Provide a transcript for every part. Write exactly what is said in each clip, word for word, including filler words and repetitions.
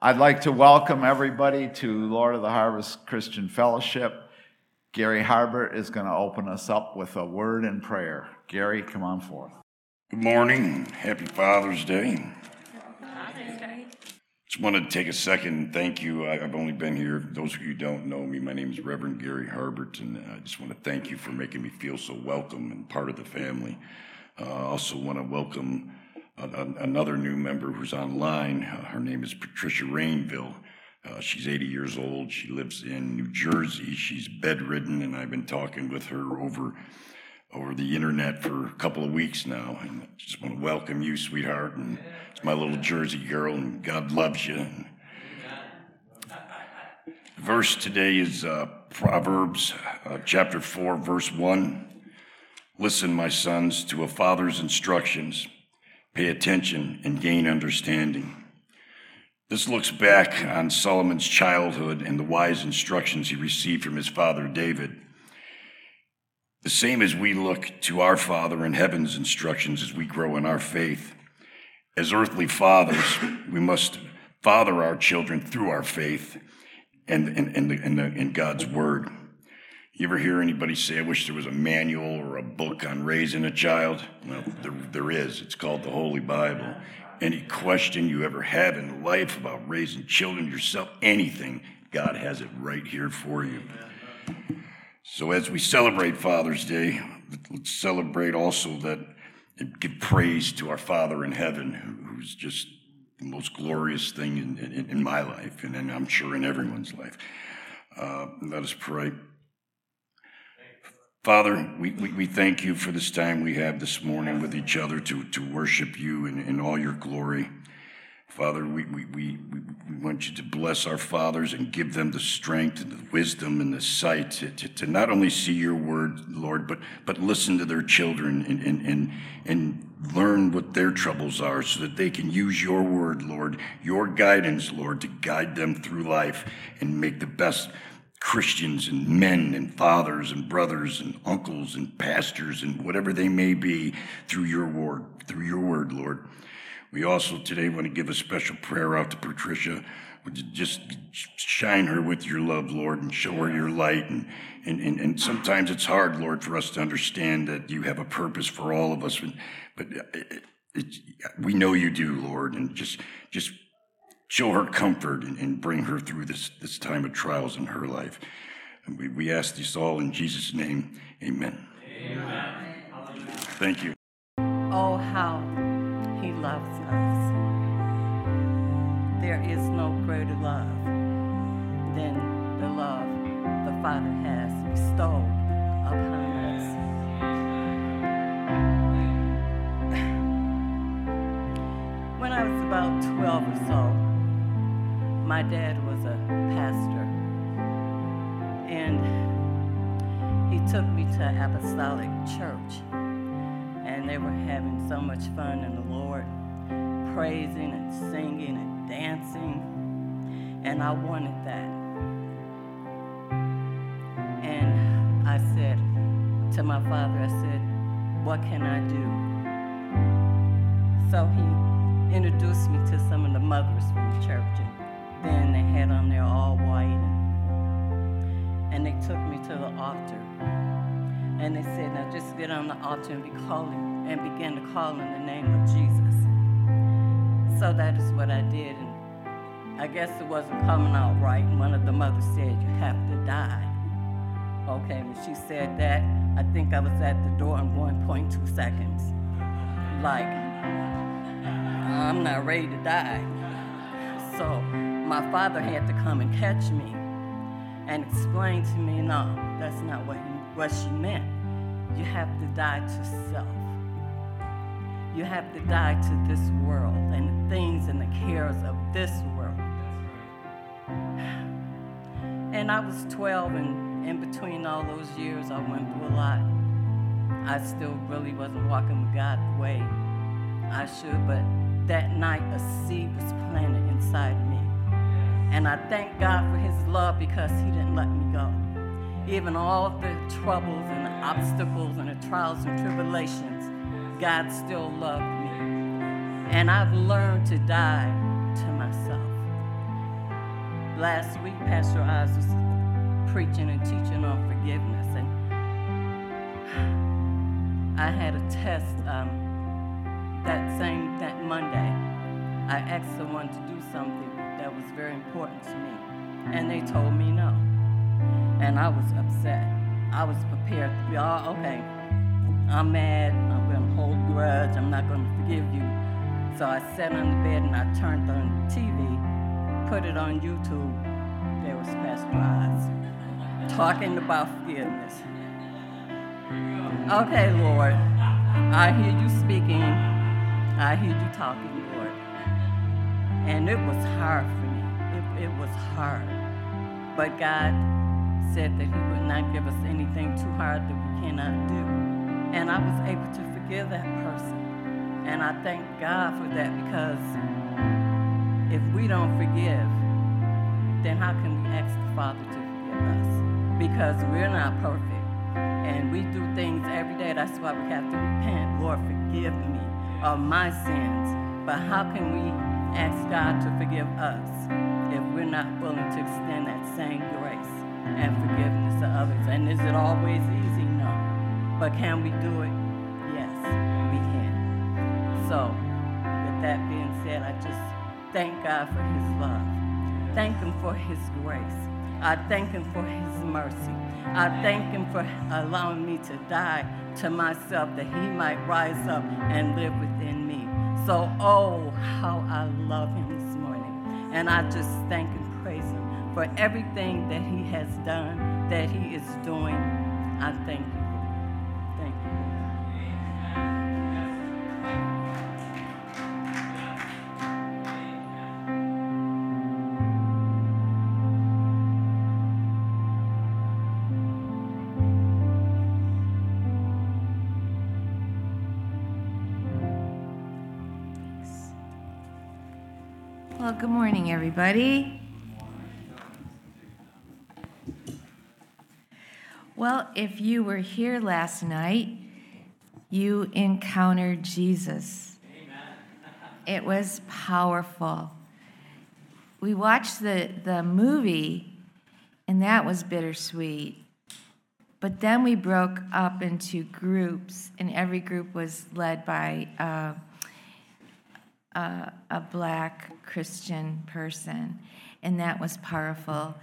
I'd like to welcome everybody to Lord of the Harvest Christian Fellowship. Gary Harbert is going to open us up with a word and prayer. Gary, come on forth. Good morning. Happy Father's Day. Father's Day. Just wanted to take a second and thank you. I've only been here. Those of you who don't know me, my name is Reverend Gary Harbert, and I just want to thank you for making me feel so welcome and part of the family. I uh, also want to welcome a, a, another new member who's online. Uh, her name is Patricia Rainville. Uh, she's eighty years old. She lives in New Jersey. She's bedridden, and I've been talking with her over over the internet for a couple of weeks now. And I just want to welcome you, sweetheart. And it's my little Jersey girl, and God loves you. And the verse today is uh, Proverbs uh, chapter four, verse one. Listen, my sons, to a father's instructions. Pay attention and gain understanding. This looks back on Solomon's childhood and the wise instructions he received from his father David. The same as we look to our Father in heaven's instructions as we grow in our faith. As earthly fathers, we must father our children through our faith and in and, and, and, and God's word. You ever hear anybody say, I wish there was a manual or a book on raising a child? Well, there, there is. It's called the Holy Bible. Any question you ever have in life about raising children yourself, anything, God has it right here for you. So as we celebrate Father's Day, let's celebrate also that and give praise to our Father in heaven, who's just the most glorious thing in, in, in my life, and, and I'm sure in everyone's life. Uh, let us pray. Father, we, we, we thank you for this time we have this morning with each other to, to worship you in, in all your glory. Father, we, we, we, we want you to bless our fathers and give them the strength and the wisdom and the sight to, to, to not only see your word, Lord, but, but listen to their children and, and, and, and learn what their troubles are so that they can use your word, Lord, your guidance, Lord, to guide them through life and make the best Christians and men and fathers and brothers and uncles and pastors and whatever they may be through your word, through your word, Lord. We also today want to give a special prayer out to Patricia. Would you just shine her with your love, Lord, and show her your light. And, and, and, and sometimes it's hard, Lord, for us to understand that you have a purpose for all of us. But it, it, we know you do, Lord, and just just show her comfort and, and bring her through this, this time of trials in her life. And we, we ask this all in Jesus' name. Amen. Amen. Thank you. Oh, how he loves us. There is no greater love than the love the Father has bestowed upon us. When I was about twelve or so, my dad was a pastor, and he took me to Apostolic Church, and they were having so much fun in the Lord, praising and singing and dancing, and I wanted that. And I said to my father, I said, what can I do? So he introduced me to some of the mothers from the church, and then they had on there all white, and, and they took me to the altar, and they said, now just get on the altar and be calling, and begin to call in the name of Jesus. So that is what I did, and I guess it wasn't coming out right, and one of the mothers said, you have to die. Okay, when she said that, I think I was at the door in one point two seconds. Like, I'm not ready to die. So my father had to come and catch me and explain to me, no, that's not what, he, what she meant. You have to die to self. You have to die to this world and the things and the cares of this world. And I was twelve, and in between all those years, I went through a lot. I still really wasn't walking with God the way I should, but that night a seed was planted inside me. And I thank God for his love because he didn't let me go. Even all the troubles and the obstacles and the trials and tribulations, God still loved me. And I've learned to die to myself. last week, Pastor Oz was preaching and teaching on forgiveness, and I had a test um, that same that Monday. I asked someone to do something that was very important to me, and they told me no, and I was upset. I was prepared to be all okay. I'm mad. I'm going to hold a grudge. I'm not going to forgive you. So I sat on the bed and I turned on T V, put it on YouTube. There was Pastor Oz talking about forgiveness. Okay, Lord, I hear you speaking. I hear you talking, Lord. And it was hard for me. It, it was hard. But God said that he would not give us anything too hard that we cannot do. And I was able to forgive that person. And I thank God for that, because if we don't forgive, then how can we ask the Father to forgive us? Because we're not perfect. And we do things every day. That's why we have to repent. Lord, forgive me of my sins. But how can we ask God to forgive us if we're not willing to extend that same grace and forgiveness to others? And is it always easy? No. But can we do it? Yes, we can. So, with that being said, I just thank God for his love. Thank him for his grace. I thank him for his mercy. I thank him for allowing me to die to myself, that he might rise up and live within me. So, oh, how I love him this morning. And I just thank and praise him for everything that he has done, that he is doing. I thank you. Thank you. Well, good morning, everybody. Well, if you were here last night, you encountered Jesus. It was powerful. We watched the, the movie, and that was bittersweet. But then we broke up into groups, and every group was led by uh, uh, a black Christian person, and that was powerful.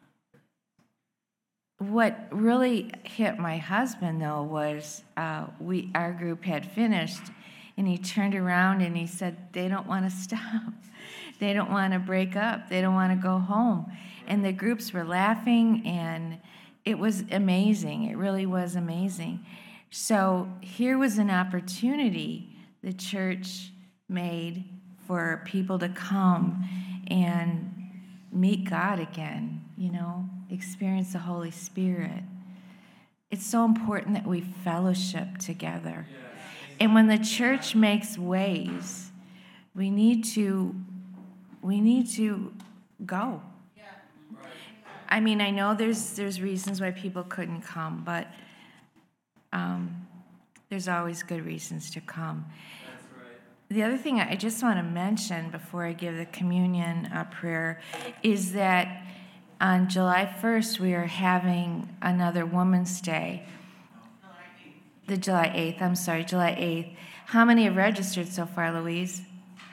What really hit my husband, though, was uh, we our group had finished, and he turned around and he said, they don't want to stop. They don't want to break up. They don't want to go home. And the groups were laughing, and it was amazing. It really was amazing. So here was an opportunity the church made for people to come and meet God again, you know, experience the Holy Spirit. It's so important that we fellowship together. And when the church makes ways, we need to we need to go. I mean, I know there's there's reasons why people couldn't come, but um, there's always good reasons to come. The other thing I just want to mention before I give the communion uh, prayer is that on July first, we are having another Women's Day. The July eighth, I'm sorry, July eighth. How many have registered so far, Louise?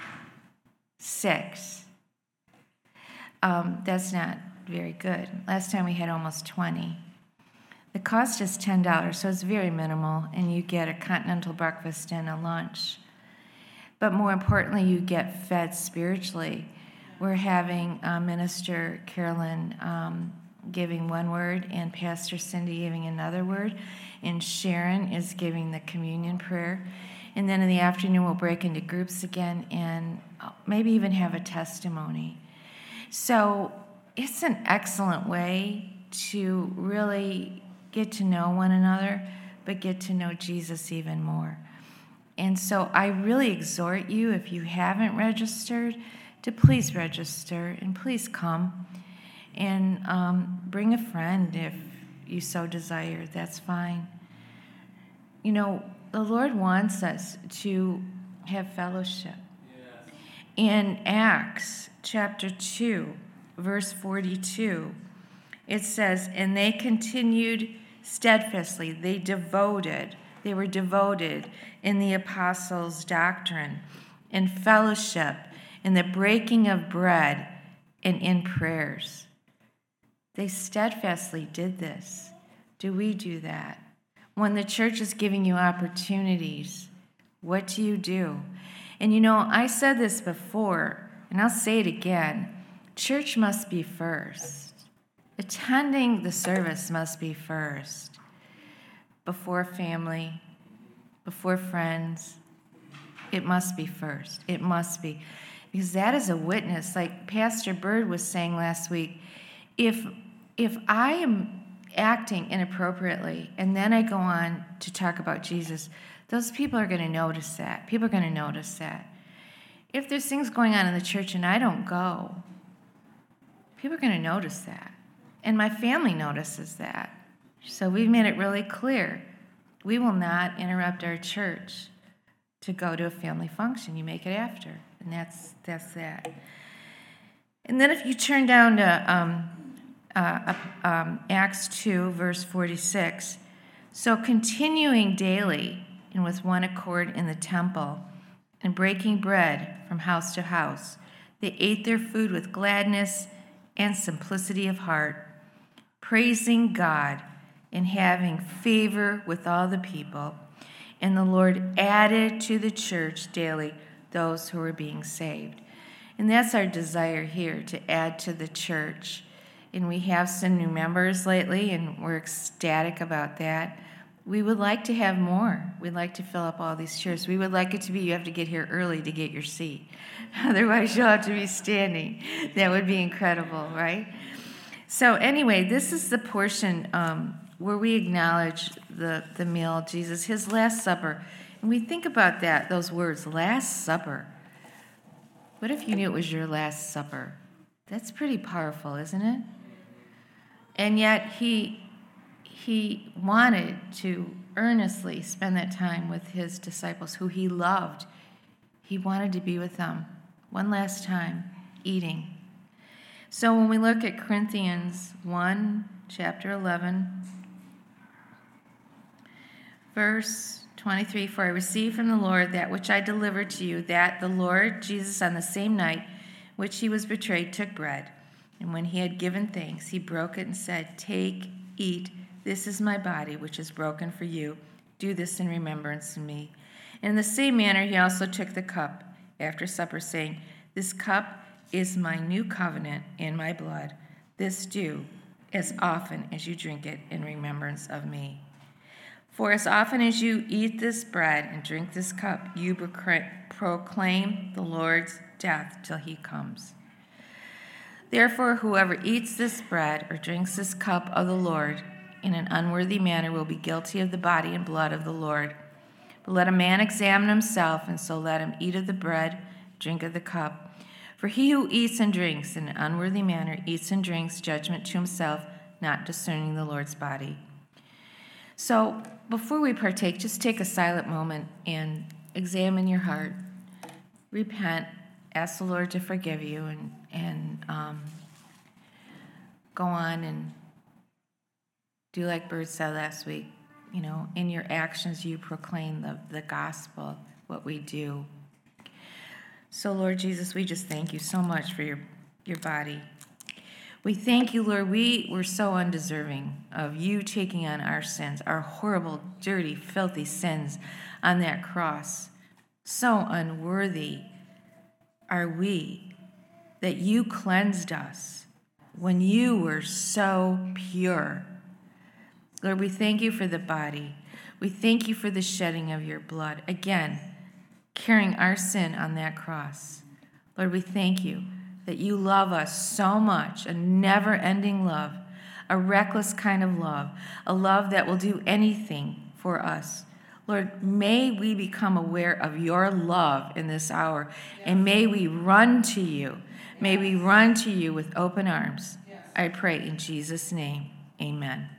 Six. Um, that's not very good. Last time we had almost twenty. The cost is ten dollars, so it's very minimal, and you get a continental breakfast and a lunch. But more importantly, you get fed spiritually. We're having uh, Minister Carolyn um, giving one word, and Pastor Cindy giving another word, and Sharon is giving the communion prayer. And then in the afternoon, we'll break into groups again and maybe even have a testimony. So it's an excellent way to really get to know one another, but get to know Jesus even more. And so I really exhort you, if you haven't registered, to please register and please come. And um, bring a friend if you so desire. That's fine. You know, the Lord wants us to have fellowship. Yes. In Acts chapter two, verse forty-two, it says, and they continued steadfastly, they devoted, they were devoted in the apostles' doctrine, in fellowship, in the breaking of bread, and in prayers. They steadfastly did this. Do we do that? When the church is giving you opportunities, what do you do? And you know, I said this before, and I'll say it again. Church must be first. Attending the service must be first. Before family, before friends. It must be first. It must be. Because that is a witness. Like Pastor Bird was saying last week, if if I am acting inappropriately and then I go on to talk about Jesus, those people are going to notice that. People are going to notice that. If there's things going on in the church and I don't go, people are going to notice that. And my family notices that. So we've made it really clear. We will not interrupt our church to go to a family function. You make it after. And that's that's that. And then if you turn down to um, uh, um, Acts two, verse forty-six, so continuing daily and with one accord in the temple and breaking bread from house to house, they ate their food with gladness and simplicity of heart, praising God and having favor with all the people. And the Lord added to the church daily those who were being saved. And that's our desire here, to add to the church. And we have some new members lately, and we're ecstatic about that. We would like to have more. We'd like to fill up all these chairs. We would like it to be you have to get here early to get your seat. Otherwise, you'll have to be standing. That would be incredible, right? So anyway, this is the portion um, where we acknowledge the, the meal of Jesus, his Last Supper. And we think about that, those words, Last Supper. What if you knew it was your Last Supper? That's pretty powerful, isn't it? And yet he, he wanted to earnestly spend that time with his disciples, who he loved. He wanted to be with them one last time, eating. So when we look at Corinthians one, chapter eleven, verse twenty-three, for I received from the Lord that which I delivered to you, that the Lord Jesus on the same night which he was betrayed took bread, and when he had given thanks, he broke it and said, take, eat, this is my body which is broken for you. Do this in remembrance of me. And in the same manner he also took the cup after supper, saying, this cup is my new covenant in my blood. This do as often as you drink it in remembrance of me. For as often as you eat this bread and drink this cup, you proclaim the Lord's death till he comes. Therefore, whoever eats this bread or drinks this cup of the Lord in an unworthy manner will be guilty of the body and blood of the Lord. But let a man examine himself, and so let him eat of the bread, drink of the cup. For he who eats and drinks in an unworthy manner eats and drinks judgment to himself, not discerning the Lord's body. So before we partake, just take a silent moment and examine your heart. Repent, ask the Lord to forgive you, and, and um, go on and do like Bird said last week. You know, in your actions you proclaim the, the gospel, what we do. So Lord Jesus, we just thank you so much for your, your body. We thank you, Lord. We were so undeserving of you taking on our sins, our horrible, dirty, filthy sins on that cross. So unworthy are we that you cleansed us when you were so pure. Lord, we thank you for the body. We thank you for the shedding of your blood. Again, carrying our sin on that cross. Lord, we thank you that you love us so much, a never-ending love, a reckless kind of love, a love that will do anything for us. Lord, may we become aware of your love in this hour, and may we run to you. May we run to you with open arms. I pray in Jesus' name, amen.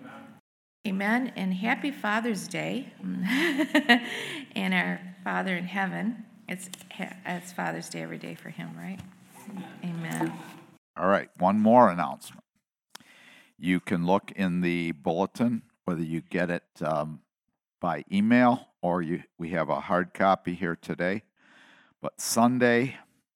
Amen, and happy Father's Day. And our Father in heaven, it's, it's Father's Day every day for him, right? Amen. All right, one more announcement. You can look in the bulletin, whether you get it um, by email or you we have a hard copy here today. But Sunday,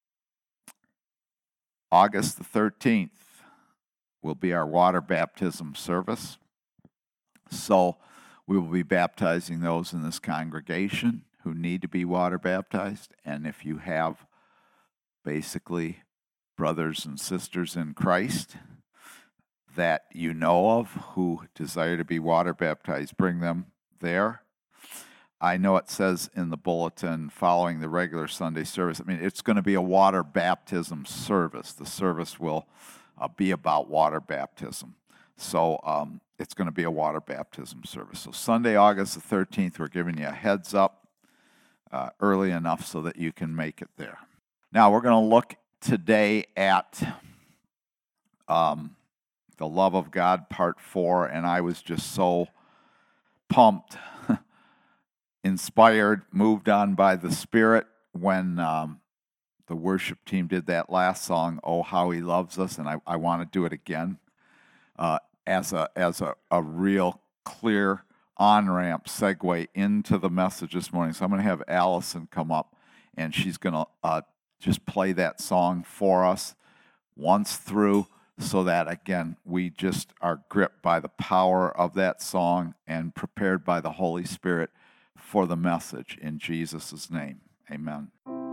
August the thirteenth, will be our water baptism service. So we will be baptizing those in this congregation who need to be water baptized. And if you have basically brothers and sisters in Christ that you know of who desire to be water baptized, bring them there. I know it says in the bulletin following the regular Sunday service, I mean, it's going to be a water baptism service. The service will uh, be about water baptism. So um, it's going to be a water baptism service. So Sunday, August the thirteenth, we're giving you a heads up uh, early enough so that you can make it there. Now, we're going to look today at um, the love of God, part four, and I was just so pumped, inspired, moved on by the Spirit when um, the worship team did that last song, Oh, How He Loves Us, and I, I want to do it again uh, as a as a, a real clear on-ramp segue into the message this morning. So I'm going to have Allison come up, and she's going to uh, just play that song for us once through, so that, again, we just are gripped by the power of that song and prepared by the Holy Spirit for the message. In Jesus' name, amen.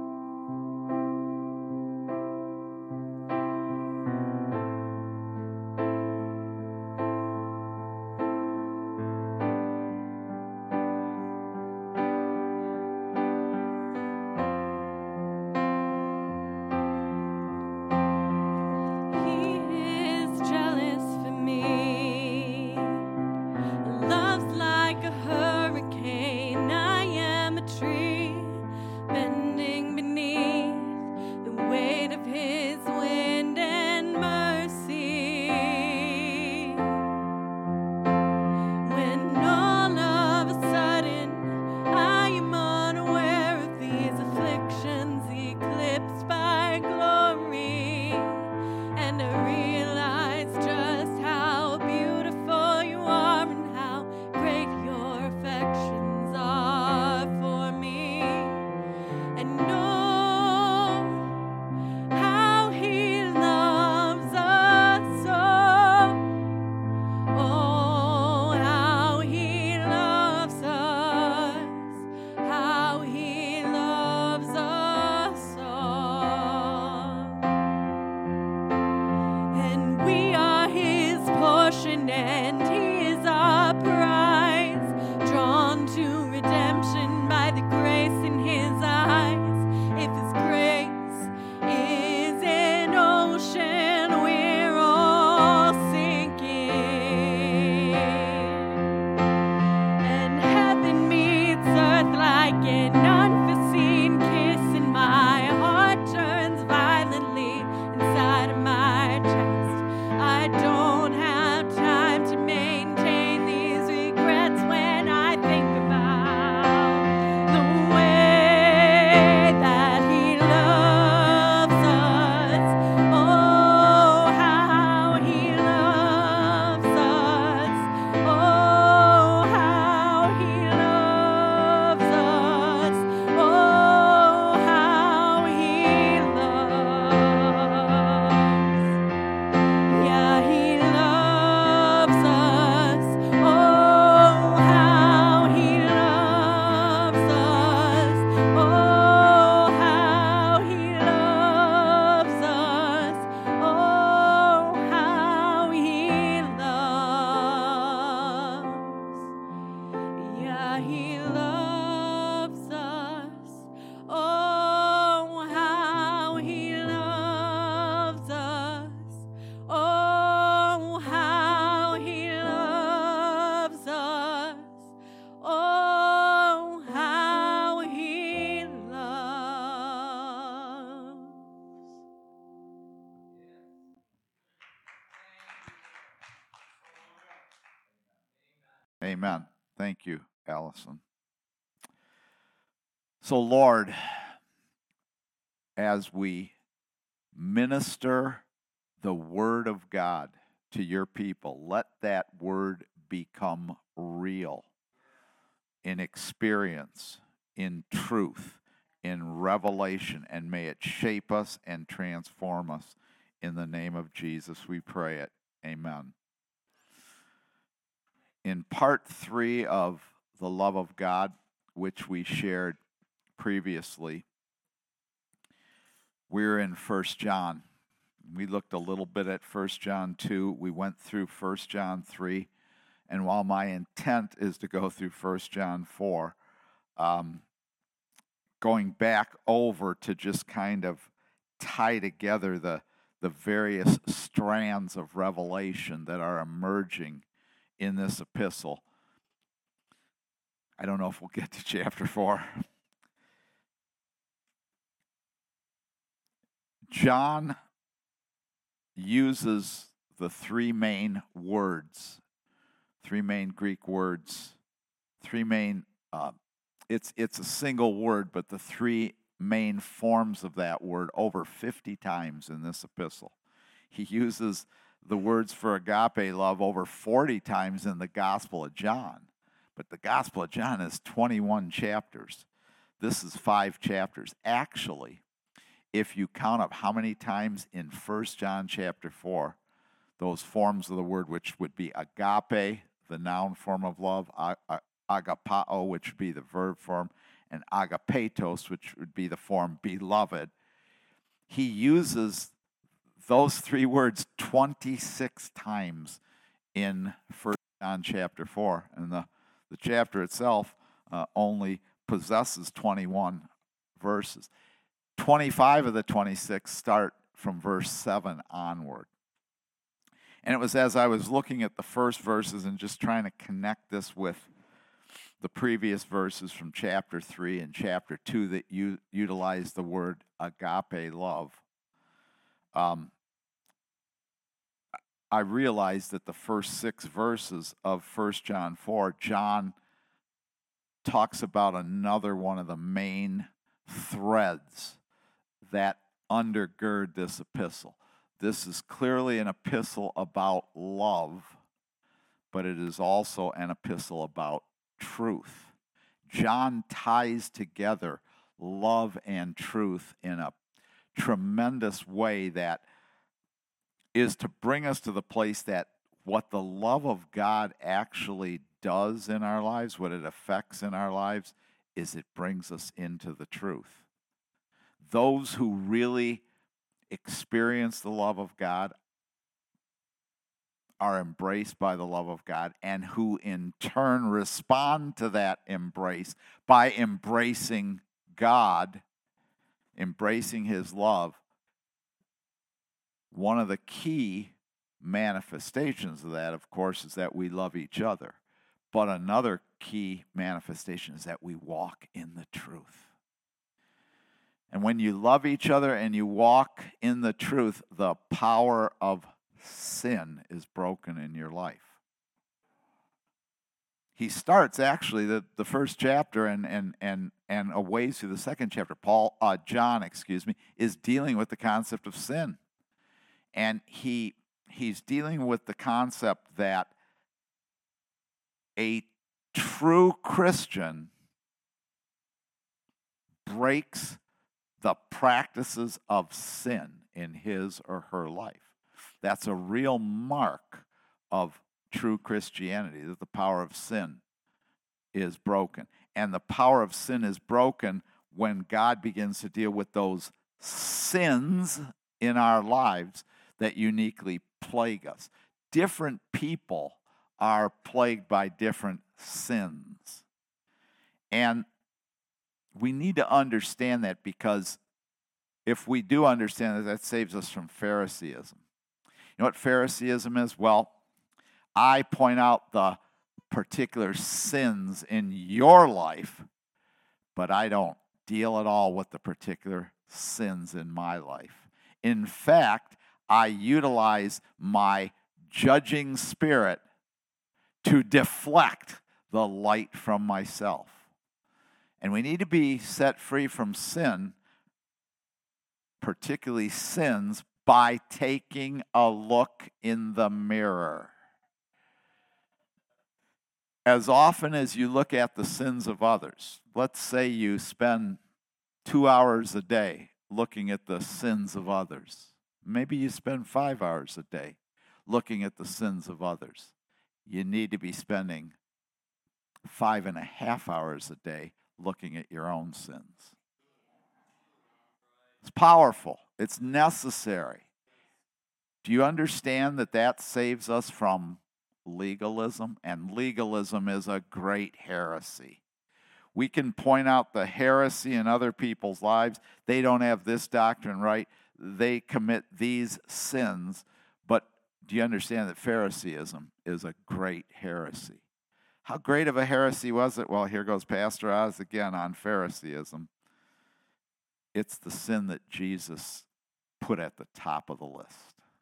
Amen. Thank you, Allison. So, Lord, as we minister the word of God to your people. Let that word become real in experience, in truth, in revelation, and may it shape us and transform us. In the name of Jesus, we pray it. Amen. In part three of the love of God, which we shared previously, we're in First John. We looked a little bit at First John two. We went through First John three. And while my intent is to go through First John four, um, going back over to just kind of tie together the, the various strands of revelation that are emerging in this epistle. I don't know if we'll get to chapter four. John uses the three main words, three main Greek words, three main, uh, it's, it's a single word, but the three main forms of that word over fifty times in this epistle. He uses the words for agape love over forty times in the Gospel of John. But the Gospel of John is twenty-one chapters. This is five chapters. Actually, if you count up how many times in First John chapter four, those forms of the word, which would be agape, the noun form of love, agapao, which would be the verb form, and agapetos, which would be the form beloved, he uses those three words twenty-six times in First John chapter four. And the, the chapter itself uh, only possesses twenty-one verses. twenty-five of the twenty-six start from verse seven onward. And it was as I was looking at the first verses and just trying to connect this with the previous verses from chapter three and chapter two that u- utilize the word agape love. Um, I realized that the first six verses of First John four, John talks about another one of the main threads that undergird this epistle. This is clearly an epistle about love, but it is also an epistle about truth. John ties together love and truth in a tremendous way that is to bring us to the place that what the love of God actually does in our lives, what it affects in our lives, is it brings us into the truth. Those who really experience the love of God are embraced by the love of God, and who in turn respond to that embrace by embracing God, embracing His love. One of the key manifestations of that, of course, is that we love each other. But another key manifestation is that we walk in the truth. And when you love each other and you walk in the truth, the power of sin is broken in your life. He starts actually the, the first chapter and and and and a ways through the second chapter. Paul, uh, John, excuse me, is dealing with the concept of sin, and he he's dealing with the concept that a true Christian breaks the practices of sin in his or her life. That's a real mark of true Christianity, that the power of sin is broken. And the power of sin is broken when God begins to deal with those sins in our lives that uniquely plague us. Different people are plagued by different sins. And we need to understand that, because if we do understand that, that saves us from Phariseeism. You know what Phariseeism is? Well, I point out the particular sins in your life, but I don't deal at all with the particular sins in my life. In fact, I utilize my judging spirit to deflect the light from myself. And we need to be set free from sin, particularly sins by taking a look in the mirror. As often as you look at the sins of others, let's say you spend two hours a day looking at the sins of others. Maybe you spend five hours a day looking at the sins of others. You need to be spending five and a half hours a day looking at your own sins. It's powerful. It's necessary. Do you understand that that saves us from legalism? And legalism is a great heresy. We can point out the heresy in other people's lives. They don't have this doctrine right. They commit these sins. But do you understand that Phariseeism is a great heresy? How great of a heresy was it? Well, here goes Pastor Oz again on Phariseeism. It's the sin that Jesus put at the top of the list.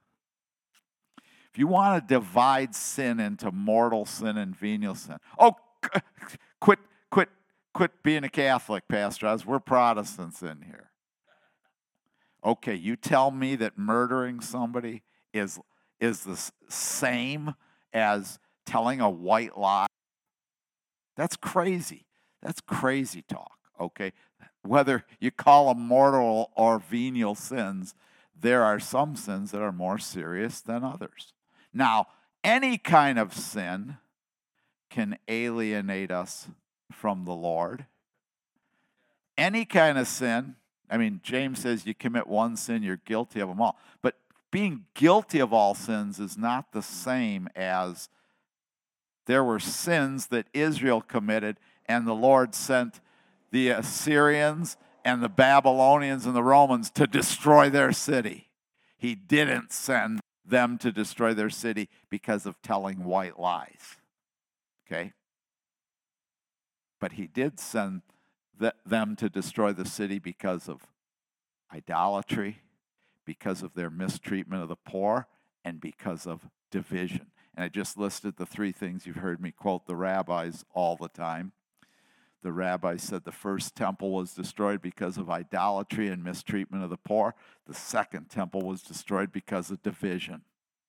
If you want to divide sin into mortal sin and venial sin, oh, quit, quit, quit being a Catholic, Pastor Oz. We're Protestants in here. Okay, you tell me that murdering somebody is, is the same as telling a white lie? That's crazy. That's crazy talk, okay? Whether you call them mortal or venial sins, there are some sins that are more serious than others. Now, any kind of sin can alienate us from the Lord. Any kind of sin, I mean, James says you commit one sin, you're guilty of them all. But being guilty of all sins is not the same as there were sins that Israel committed, and the Lord sent the Assyrians and the Babylonians and the Romans to destroy their city. He didn't send them to destroy their city because of telling white lies. Okay? But he did send the, them to destroy the city because of idolatry, because of their mistreatment of the poor, and because of division. And I just listed the three things you've heard me quote the rabbis all the time. The rabbis said the first temple was destroyed because of idolatry and mistreatment of the poor. The second temple was destroyed because of division.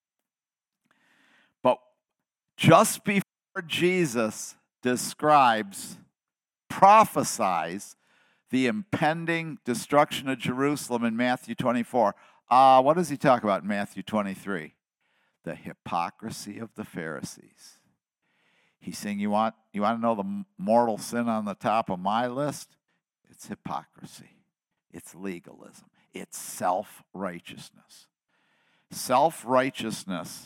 But just before Jesus describes, prophesies the impending destruction of Jerusalem in Matthew twenty-four, uh, what does he talk about in Matthew twenty-three? The hypocrisy of the Pharisees. He's saying, you want, you want to know the mortal sin on the top of my list? It's hypocrisy. It's legalism. It's self-righteousness. Self-righteousness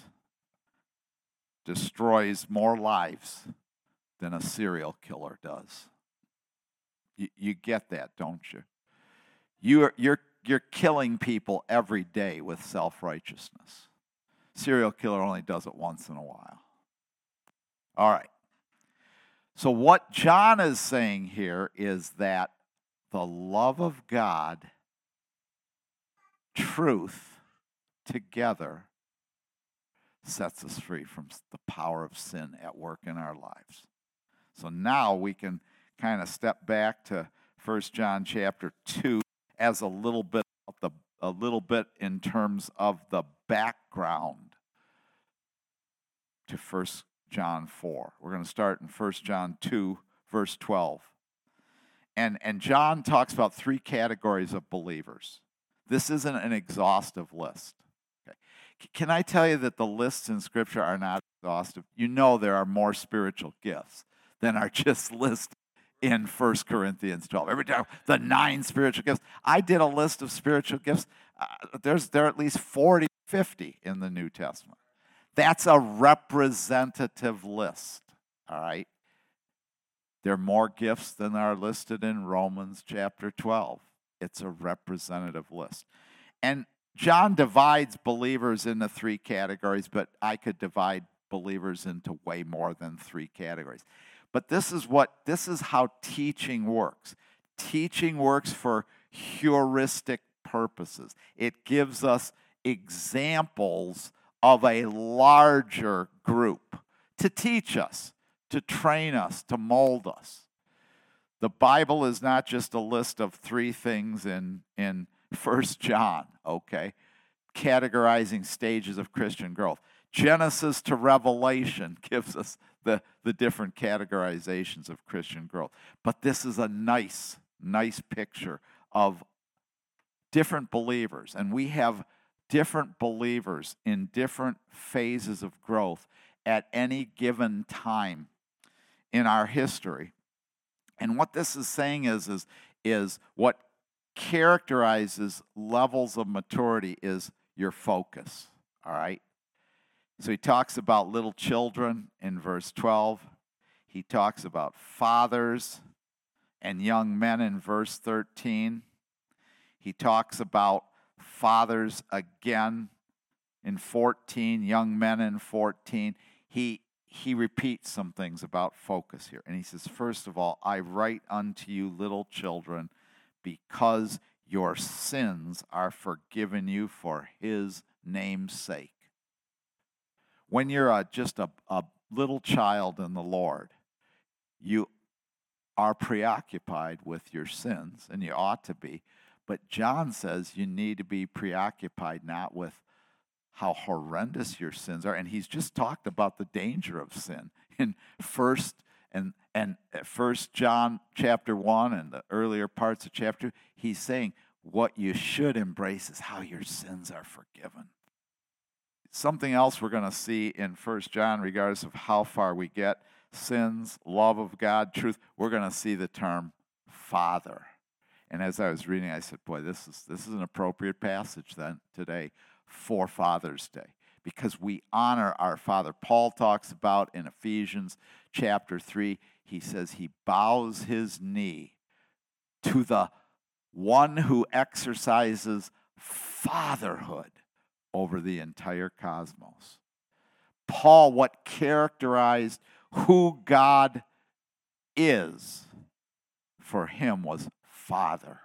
destroys more lives than a serial killer does. You, you get that, don't you? You're, you're, you're killing people every day with self-righteousness. Serial killer only does it once in a while. All right. So what John is saying here is that the love of God, truth, together sets us free from the power of sin at work in our lives. So now we can kind of step back to First John chapter two as a little bit of the a little bit in terms of the background to First John four. We're going to start in First John two, verse twelve. And, and John talks about three categories of believers. This isn't an exhaustive list. Okay. Can I tell you that the lists in Scripture are not exhaustive? You know there are more spiritual gifts than are just listed in First Corinthians twelve. Every time, the nine spiritual gifts. I did a list of spiritual gifts. Uh, there's there are at least forty, fifty in the New Testament. That's a representative list, all right? There are more gifts than are listed in Romans chapter twelve. It's a representative list. And John divides believers into three categories, but I could divide believers into way more than three categories. But this is what this is how teaching works. Teaching works for heuristic purposes. It gives us examples of a larger group to teach us, to train us, to mold us. The Bible is not just a list of three things in, in First John, okay? categorizing stages of Christian growth. Genesis to Revelation gives us the, the different categorizations of Christian growth. But this is a nice, nice picture of different believers. And we have different believers in different phases of growth at any given time in our history. And what this is saying is, is, is what characterizes levels of maturity is your focus, all right? So he talks about little children in verse twelve. He talks about fathers and young men in verse thirteen. He talks about fathers again in fourteen, young men in fourteen. He, he repeats some things about focus here. And he says, first of all, I write unto you, little children, because your sins are forgiven you for his name's sake. When you're a, just a, a little child in the Lord, you are preoccupied with your sins, and you ought to be. But John says you need to be preoccupied not with how horrendous your sins are. And he's just talked about the danger of sin in first and and First John chapter one and the earlier parts of chapter. He's saying what you should embrace is how your sins are forgiven. Something else we're going to see in First John, regardless of how far we get, sins, love of God, truth, we're going to see the term Father. And as I was reading, I said, boy, this is this is an appropriate passage then today for Father's Day, because we honor our Father. Paul talks about in Ephesians chapter three, he says he bows his knee to the one who exercises fatherhood over the entire cosmos. Paul, what characterized who God is for him was Father.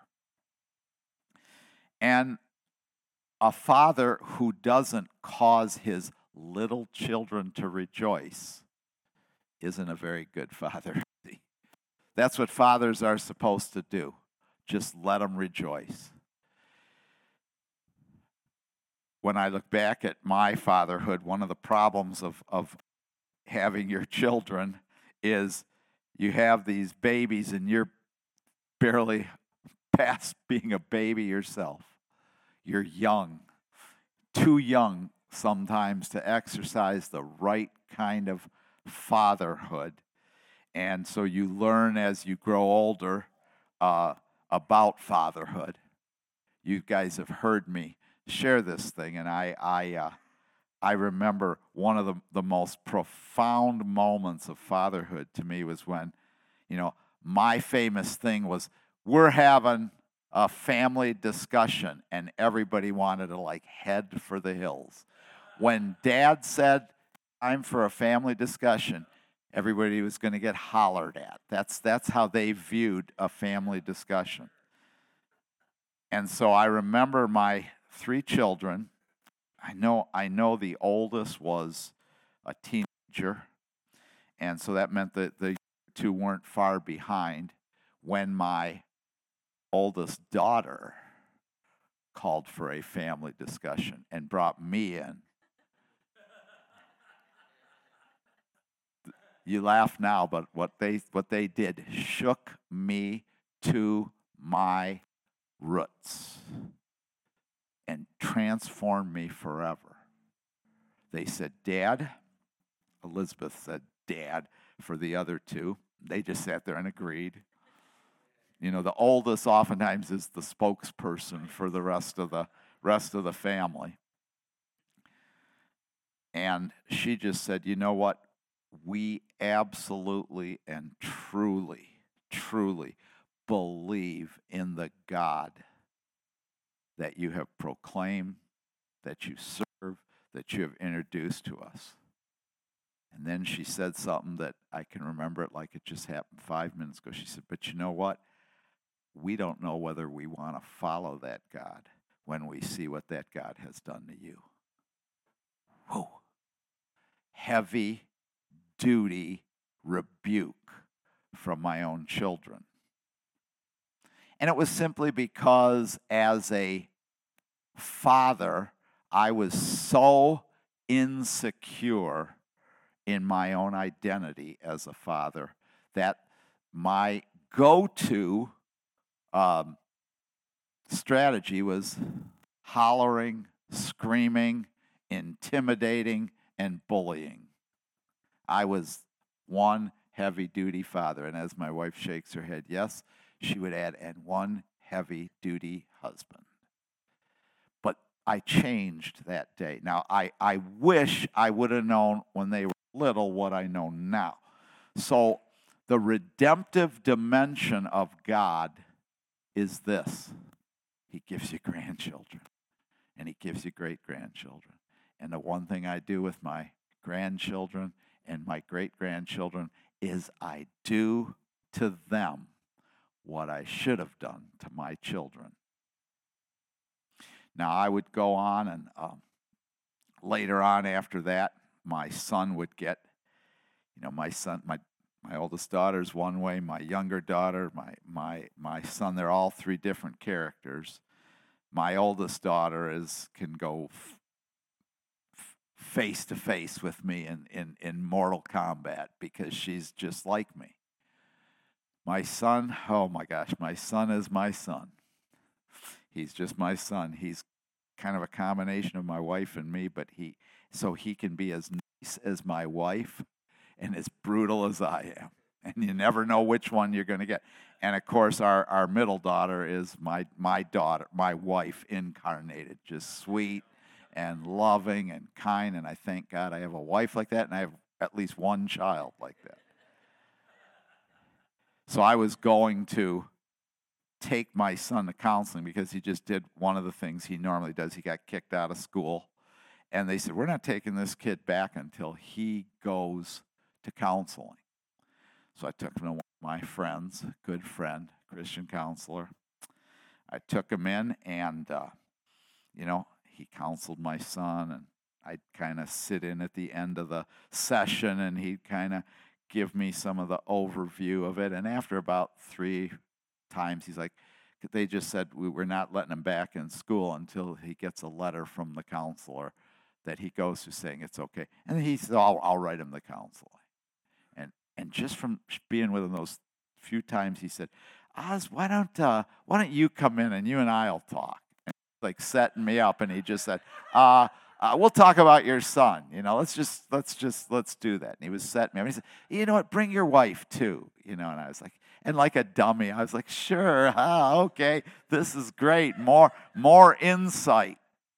And a father who doesn't cause his little children to rejoice isn't a very good father. That's what fathers are supposed to do. Just let them rejoice. When I look back at my fatherhood, one of the problems of, of having your children is you have these babies and you're barely past being a baby yourself. You're young, too young sometimes to exercise the right kind of fatherhood. And so you learn as you grow older uh, about fatherhood. You guys have heard me share this thing, and I I uh, I remember one of the, the most profound moments of fatherhood to me was when, you know, my famous thing was we're having a family discussion, and everybody wanted to like head for the hills. When Dad said, time for a family discussion, everybody was going to get hollered at. That's, that's how they viewed a family discussion. And so I remember my three children. I know, I know the oldest was a teenager, and so that meant that the two weren't far behind when my oldest daughter called for a family discussion and brought me in. You laugh now, but what they what they did shook me to my roots and transformed me forever. They said, Dad. Elizabeth said, Dad, for the other two. They just sat there and agreed. You know, the oldest oftentimes is the spokesperson for the rest of the rest of the family. And she just said, you know what? We absolutely and truly, truly believe in the God that you have proclaimed, that you serve, that you have introduced to us. And then she said something that I can remember it like it just happened five minutes ago. She said, but you know what? We don't know whether we want to follow that God when we see what that God has done to you. Whew. Heavy duty rebuke from my own children. And it was simply because as a father, I was so insecure in my own identity as a father that my go-to um, strategy was hollering, screaming, intimidating, and bullying. I was one heavy-duty father, and as my wife shakes her head, yes, she would add, and one heavy-duty husband. But I changed that day. Now, I, I wish I would have known when they were little what I know now. So the redemptive dimension of God is this. He gives you grandchildren, and he gives you great-grandchildren. And the one thing I do with my grandchildren and my great-grandchildren is I do to them what I should have done to my children. Now, I would go on, and um, later on after that, my son would get, you know, my son, my my oldest daughter's one way, my younger daughter, my my my son, they're all three different characters. My oldest daughter is can go f- f- face to face with me in, in, in Mortal Kombat because she's just like me. My son, oh my gosh, my son is my son. He's just my son. He's kind of a combination of my wife and me, but he, so he can be as nice as my wife and as brutal as I am. And you never know which one you're going to get. And of course, our, our middle daughter is my, my daughter, my wife incarnated, just sweet and loving and kind. And I thank God I have a wife like that, and I have at least one child like that. So I was going to take my son to counseling because he just did one of the things he normally does. He got kicked out of school. And they said, we're not taking this kid back until he goes to counseling. So I took him to one of my friends, a good friend, Christian counselor. I took him in, and, uh, you know, he counseled my son, and I'd kind of sit in at the end of the session, and he'd kind of give me some of the overview of it. And after about three times, he's like, they just said, we were not letting him back in school until he gets a letter from the counselor that he goes to saying it's okay. And he said, I'll, I'll write him the counseling. And and just from being with him those few times, he said, Oz, why don't uh, why don't you come in and you and I'll talk? And like setting me up, and he just said, uh, uh, we'll talk about your son. You know, let's just let's just let's do that. And he was setting me up. And he said, you know what, bring your wife too. You know, and I was like, and like a dummy, I was like, sure, huh, okay, this is great. More more insight.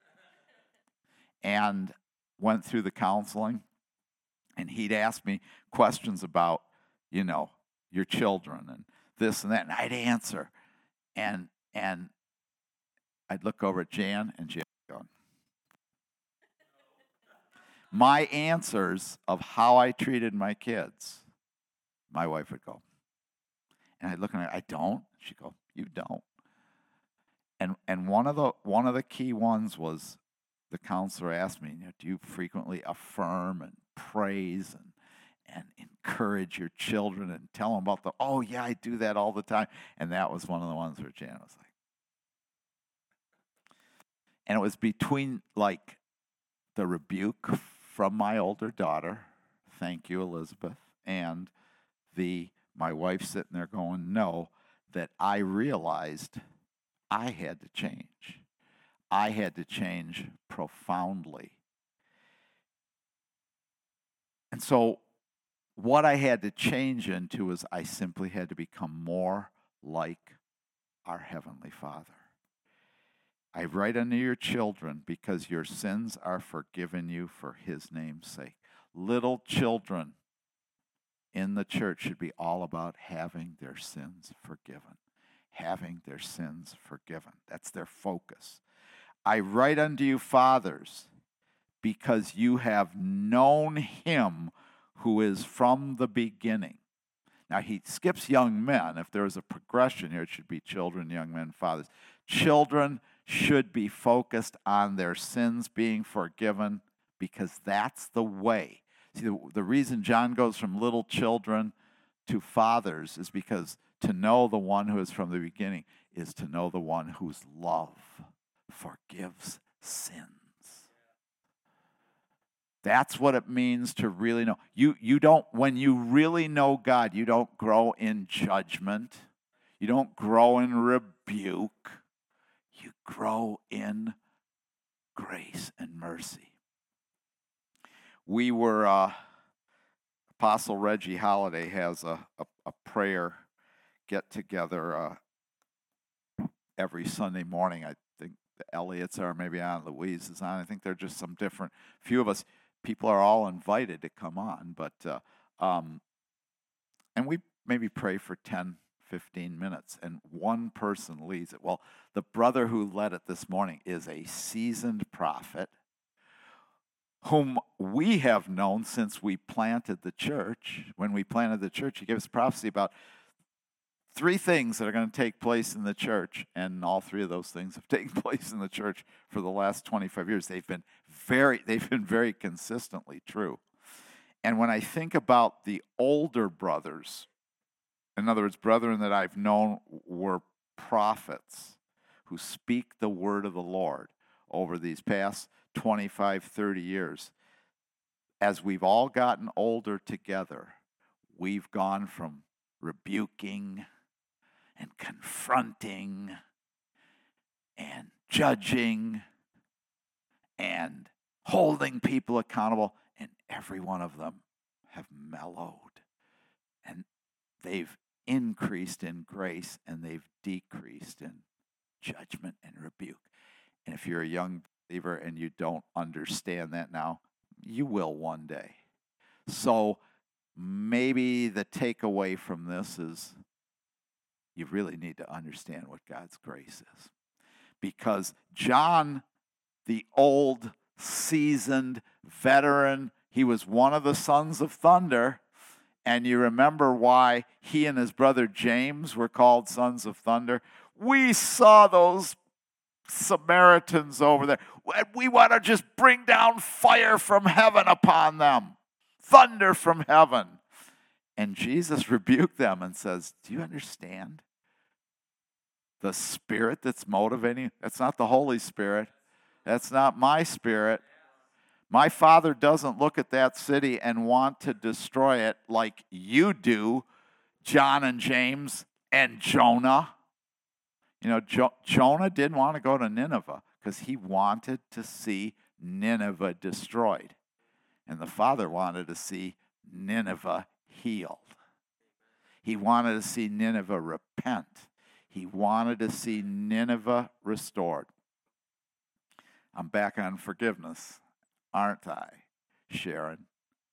And went through the counseling, and he'd ask me questions about, you know, your children and this and that, and I'd answer. And and I'd look over at Jan, and Jan would go. My answers of how I treated my kids, my wife would go. And I'd look at her, I don't. She'd go, you don't. And and one of the one of the key ones was, the counselor asked me, you know, do you frequently affirm and praise and and encourage your children and tell them about the, oh, yeah, I do that all the time. And that was one of the ones where Jan was like. And it was between, like, the rebuke from my older daughter, thank you, Elizabeth, and the my wife sitting there going, no, that I realized I had to change. I had to change profoundly. And so what I had to change into was I simply had to become more like our Heavenly Father. I write unto your children because your sins are forgiven you for his name's sake. Little children in the church should be all about having their sins forgiven. Having their sins forgiven. That's their focus. I write unto you, fathers, because you have known him who is from the beginning. Now, he skips young men. If there was a progression here, it should be children, young men, fathers. Children should be focused on their sins being forgiven because that's the way. See, the, the reason John goes from little children to fathers is because to know the one who is from the beginning is to know the one whose love forgives sins. That's what it means to really know. You, you don't, when you really know God, you don't grow in judgment. You don't grow in rebuke. You grow in grace and mercy. We were, uh, Apostle Reggie Holiday has a, a, a prayer get-together uh, every Sunday morning. I think the Elliots are maybe on, Louise is on. I think they're just some different, few of us. People are all invited to come on, but, uh, um, and we maybe pray for ten, fifteen minutes, and one person leads it. Well, the brother who led it this morning is a seasoned prophet whom we have known since we planted the church. When we planted the church, he gave us prophecy about three things that are going to take place in the church, and all three of those things have taken place in the church for the last twenty-five years. They've been very, they've been very consistently true. And when I think about the older brothers, in other words, brethren that I've known were prophets who speak the word of the Lord over these past twenty-five, thirty years, as we've all gotten older together, we've gone from rebuking and confronting and judging and holding people accountable, and every one of them have mellowed, and they've increased in grace and they've decreased in judgment and rebuke. And if you're a young believer and you don't understand that now, you will one day. So maybe the takeaway from this is you really need to understand what God's grace is. Because John, the old, seasoned veteran, he was one of the sons of thunder. And you remember why he and his brother James were called sons of thunder? We saw those Samaritans over there. We want to just bring down fire from heaven upon them, thunder from heaven. And Jesus rebuked them and says, do you understand? The spirit that's motivating you, that's not the Holy Spirit. That's not my spirit. My Father doesn't look at that city and want to destroy it like you do, John and James and Jonah. You know, jo- Jonah didn't want to go to Nineveh because he wanted to see Nineveh destroyed. And the Father wanted to see Nineveh healed. He wanted to see Nineveh repent. He wanted to see Nineveh restored. I'm back on forgiveness, aren't I, Sharon?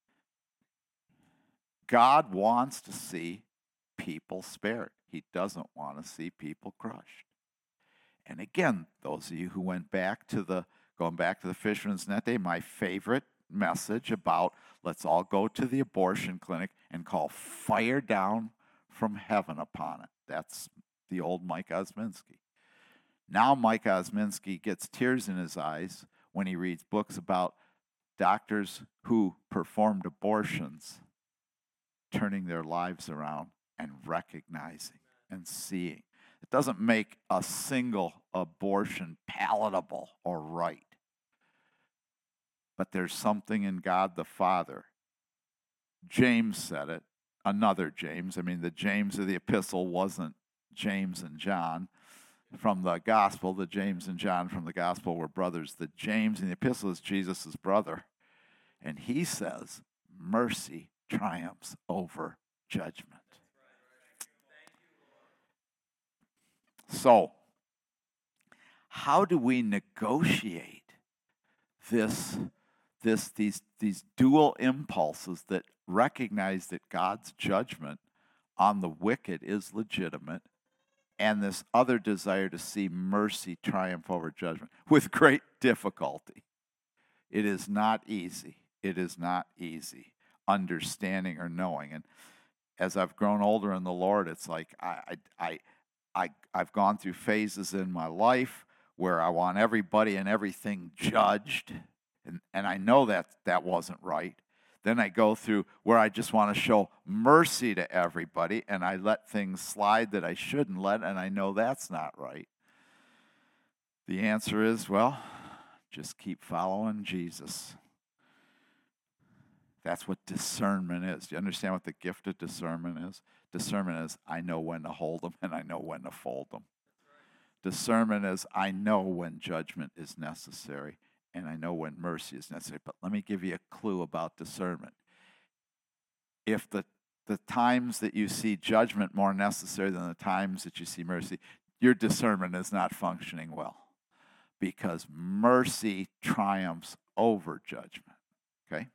God wants to see people spared. He doesn't want to see people crushed. And again, those of you who went back to the, going back to the Fisherman's Net Day, my favorite message about let's all go to the abortion clinic and call fire down from heaven upon it. That's the old Mike Osminski. Now Mike Osminski gets tears in his eyes when he reads books about doctors who performed abortions turning their lives around and recognizing and seeing. It doesn't make a single abortion palatable or right. But there's something in God the Father. James said it, another James. I mean, the James of the epistle wasn't James and John from the gospel. The James and John from the gospel were brothers. The James in the epistle is Jesus' brother. And he says, mercy triumphs over judgment. So, how do we negotiate this, this, these, these dual impulses that recognize that God's judgment on the wicked is legitimate, and this other desire to see mercy triumph over judgment with great difficulty? It is not easy. It is not easy understanding or knowing. And as I've grown older in the Lord, it's like I, I, I, I've gone through phases in my life where I want everybody and everything judged, and, and I know that that wasn't right. Then I go through where I just want to show mercy to everybody, and I let things slide that I shouldn't let, and I know that's not right. The answer is, well, just keep following Jesus. That's what discernment is. Do you understand what the gift of discernment is? Discernment is, I know when to hold them and I know when to fold them. Discernment is, I know when judgment is necessary and I know when mercy is necessary. But let me give you a clue about discernment. If the, the times that you see judgment more necessary than the times that you see mercy, your discernment is not functioning well, because mercy triumphs over judgment, okay?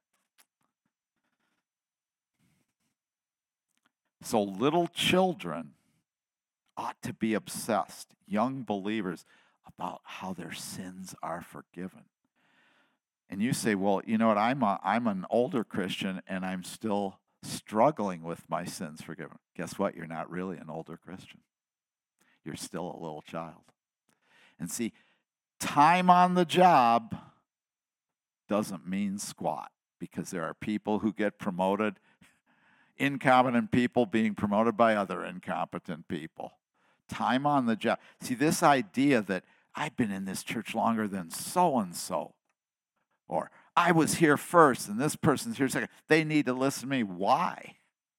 So little children ought to be obsessed, young believers, about how their sins are forgiven. And you say, well, you know what, I'm, a, I'm an older Christian and I'm still struggling with my sins forgiven. Guess what? You're not really an older Christian. You're still a little child. And see, time on the job doesn't mean squat, because there are people who get promoted, incompetent people being promoted by other incompetent people. Time on the job. See, this idea that I've been in this church longer than so-and-so, or I was here first and this person's here second, they need to listen to me. Why?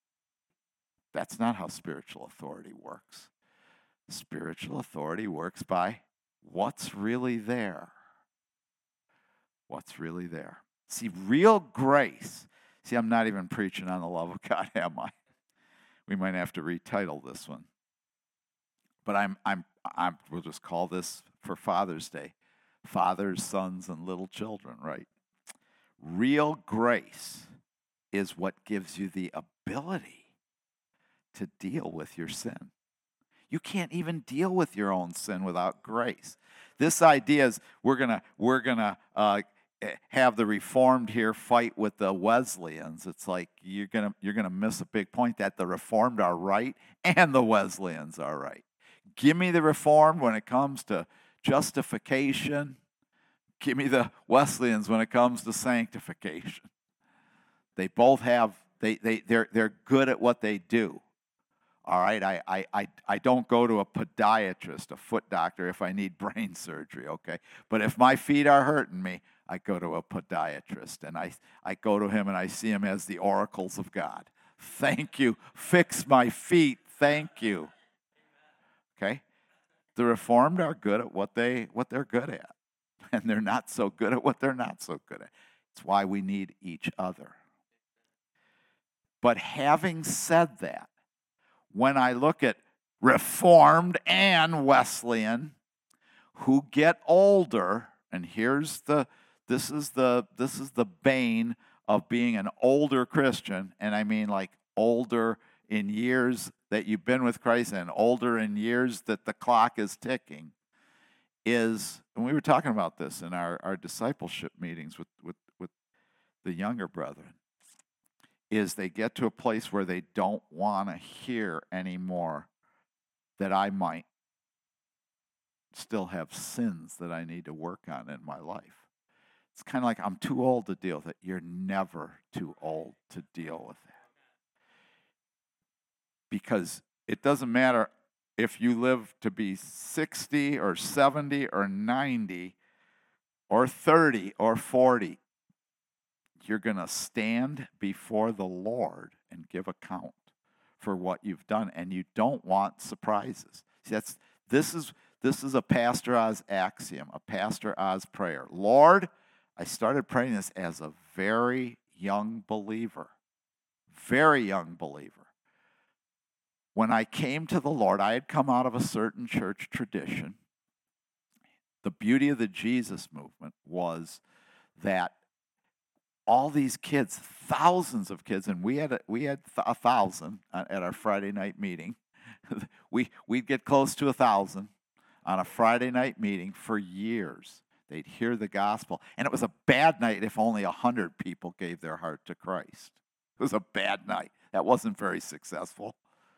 That's not how spiritual authority works. Spiritual authority works by what's really there. What's really there. See, real grace. See, I'm not even preaching on the love of God, am I? We might have to retitle this one. But I'm, I'm, I'm, we'll just call this for Father's Day, fathers, sons, and little children, right? Real grace is what gives you the ability to deal with your sin. You can't even deal with your own sin without grace. This idea is we're gonna we're gonna uh, have the Reformed here fight with the Wesleyans. It's like you're gonna you're gonna miss a big point, that the Reformed are right and the Wesleyans are right. Give me the Reformed when it comes to justification. Give me the Wesleyans when it comes to sanctification. They both have they they they're they're good at what they do. All right, I, I, I, I don't go to a podiatrist, a foot doctor, if I need brain surgery, okay? But if my feet are hurting me, I go to a podiatrist, and I, I go to him and I see him as the oracles of God. Thank you. Fix my feet. Thank you. Okay? The Reformed are good at what, they, what they're good at, and they're not so good at what they're not so good at. It's why we need each other. But having said that, when I look at Reformed and Wesleyan who get older, and here's the this is the this is the bane of being an older Christian, and I mean like older in years that you've been with Christ and older in years that the clock is ticking, is, and we were talking about this in our, our discipleship meetings with, with, with the younger brethren, is they get to a place where they don't want to hear anymore that I might still have sins that I need to work on in my life. It's kind of like, I'm too old to deal with it. You're never too old to deal with that. Because it doesn't matter if you live to be sixty or seventy or ninety or thirty or forty. You're going to stand before the Lord and give account for what you've done, and you don't want surprises. See, that's this is this is a Pastor Oz axiom, a Pastor Oz prayer. Lord, I started praying this as a very young believer, very young believer. When I came to the Lord, I had come out of a certain church tradition. The beauty of the Jesus movement was that all these kids, thousands of kids, and we had a, we had a thousand at our Friday night meeting. we we'd get close to a thousand on a Friday night meeting for years. They'd hear the gospel, and it was a bad night if only a hundred people gave their heart to Christ. It was a bad night. That wasn't very successful.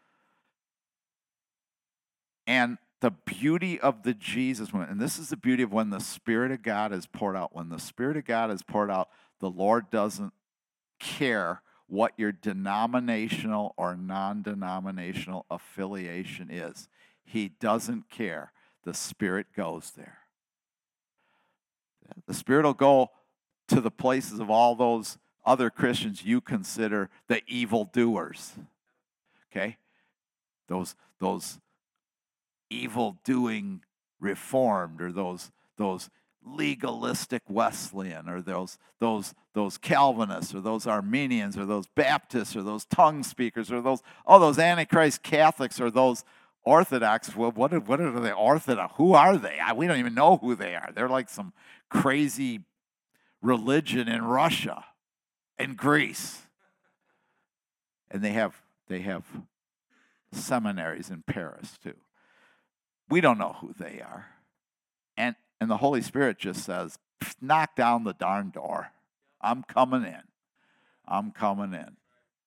And the beauty of the Jesus movement, and this is the beauty of when the Spirit of God is poured out. When the Spirit of God is poured out, the Lord doesn't care what your denominational or non-denominational affiliation is. He doesn't care. The Spirit goes there. The Spirit will go to the places of all those other Christians you consider the evildoers. Okay? Those those evil-doing Reformed, or those those legalistic Wesleyan, or those those those Calvinists, or those Armenians, or those Baptists, or those tongue speakers, or those oh those Antichrist Catholics, or those Orthodox. Well, what are, what are they Orthodox? Who are they? I, we don't even know who they are. They're like some crazy religion in Russia and Greece, and they have they have seminaries in Paris too. We don't know who they are. And and the Holy Spirit just says, knock down the darn door. I'm coming in. I'm coming in.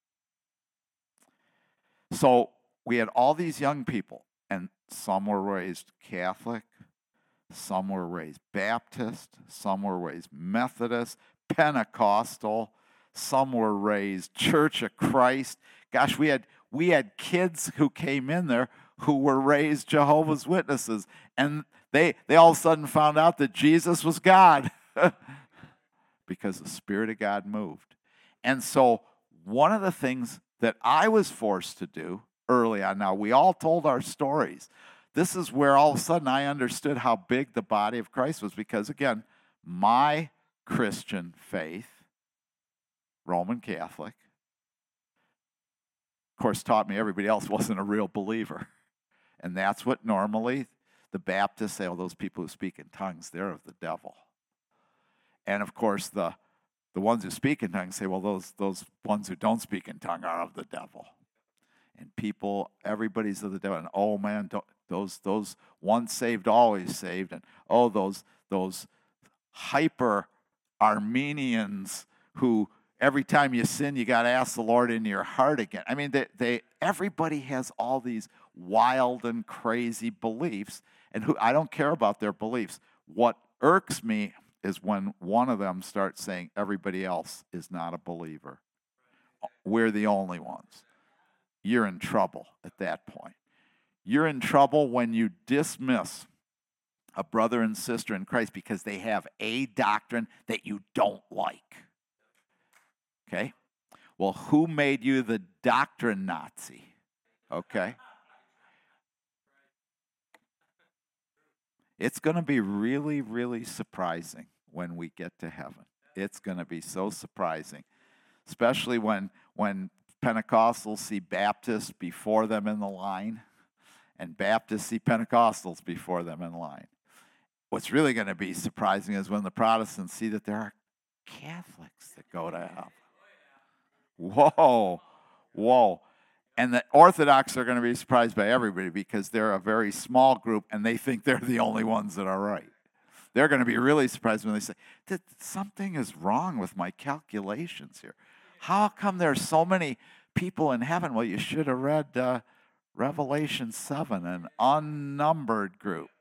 So we had all these young people, and some were raised Catholic, some were raised Baptist, some were raised Methodist, Pentecostal, some were raised Church of Christ. Gosh, we had we had kids who came in there who were raised Jehovah's Witnesses, and they they all of a sudden found out that Jesus was God because the Spirit of God moved. And so one of the things that I was forced to do early on, now we all told our stories. This is where all of a sudden I understood how big the body of Christ was, because again, my Christian faith, Roman Catholic, of course, taught me everybody else wasn't a real believer. And that's what normally the Baptists say, oh, those people who speak in tongues, they're of the devil. And of course, the, the ones who speak in tongues say, well, those, those ones who don't speak in tongue are of the devil. And people, everybody's of the devil. And oh man, don't, those those once saved, always saved. And oh, those those hyper Armenians who every time you sin, you got to ask the Lord into your heart again. I mean, they, they everybody has all these wild and crazy beliefs, and who I don't care about their beliefs. What irks me is when one of them starts saying everybody else is not a believer. We're the only ones. You're in trouble at that point. You're in trouble when you dismiss a brother and sister in Christ because they have a doctrine that you don't like. Okay? Well, who made you the doctrine Nazi? Okay? It's going to be really, really surprising when we get to heaven. It's going to be so surprising, especially when when Pentecostals see Baptists before them in the line, and Baptists see Pentecostals before them in line. What's really going to be surprising is when the Protestants see that there are Catholics that go to hell. Whoa, whoa. And the Orthodox are going to be surprised by everybody because they're a very small group and they think they're the only ones that are right. They're going to be really surprised when they say, something is wrong with my calculations here. How come there's so many people in heaven? Well, you should have read uh, Revelation seven, an unnumbered group.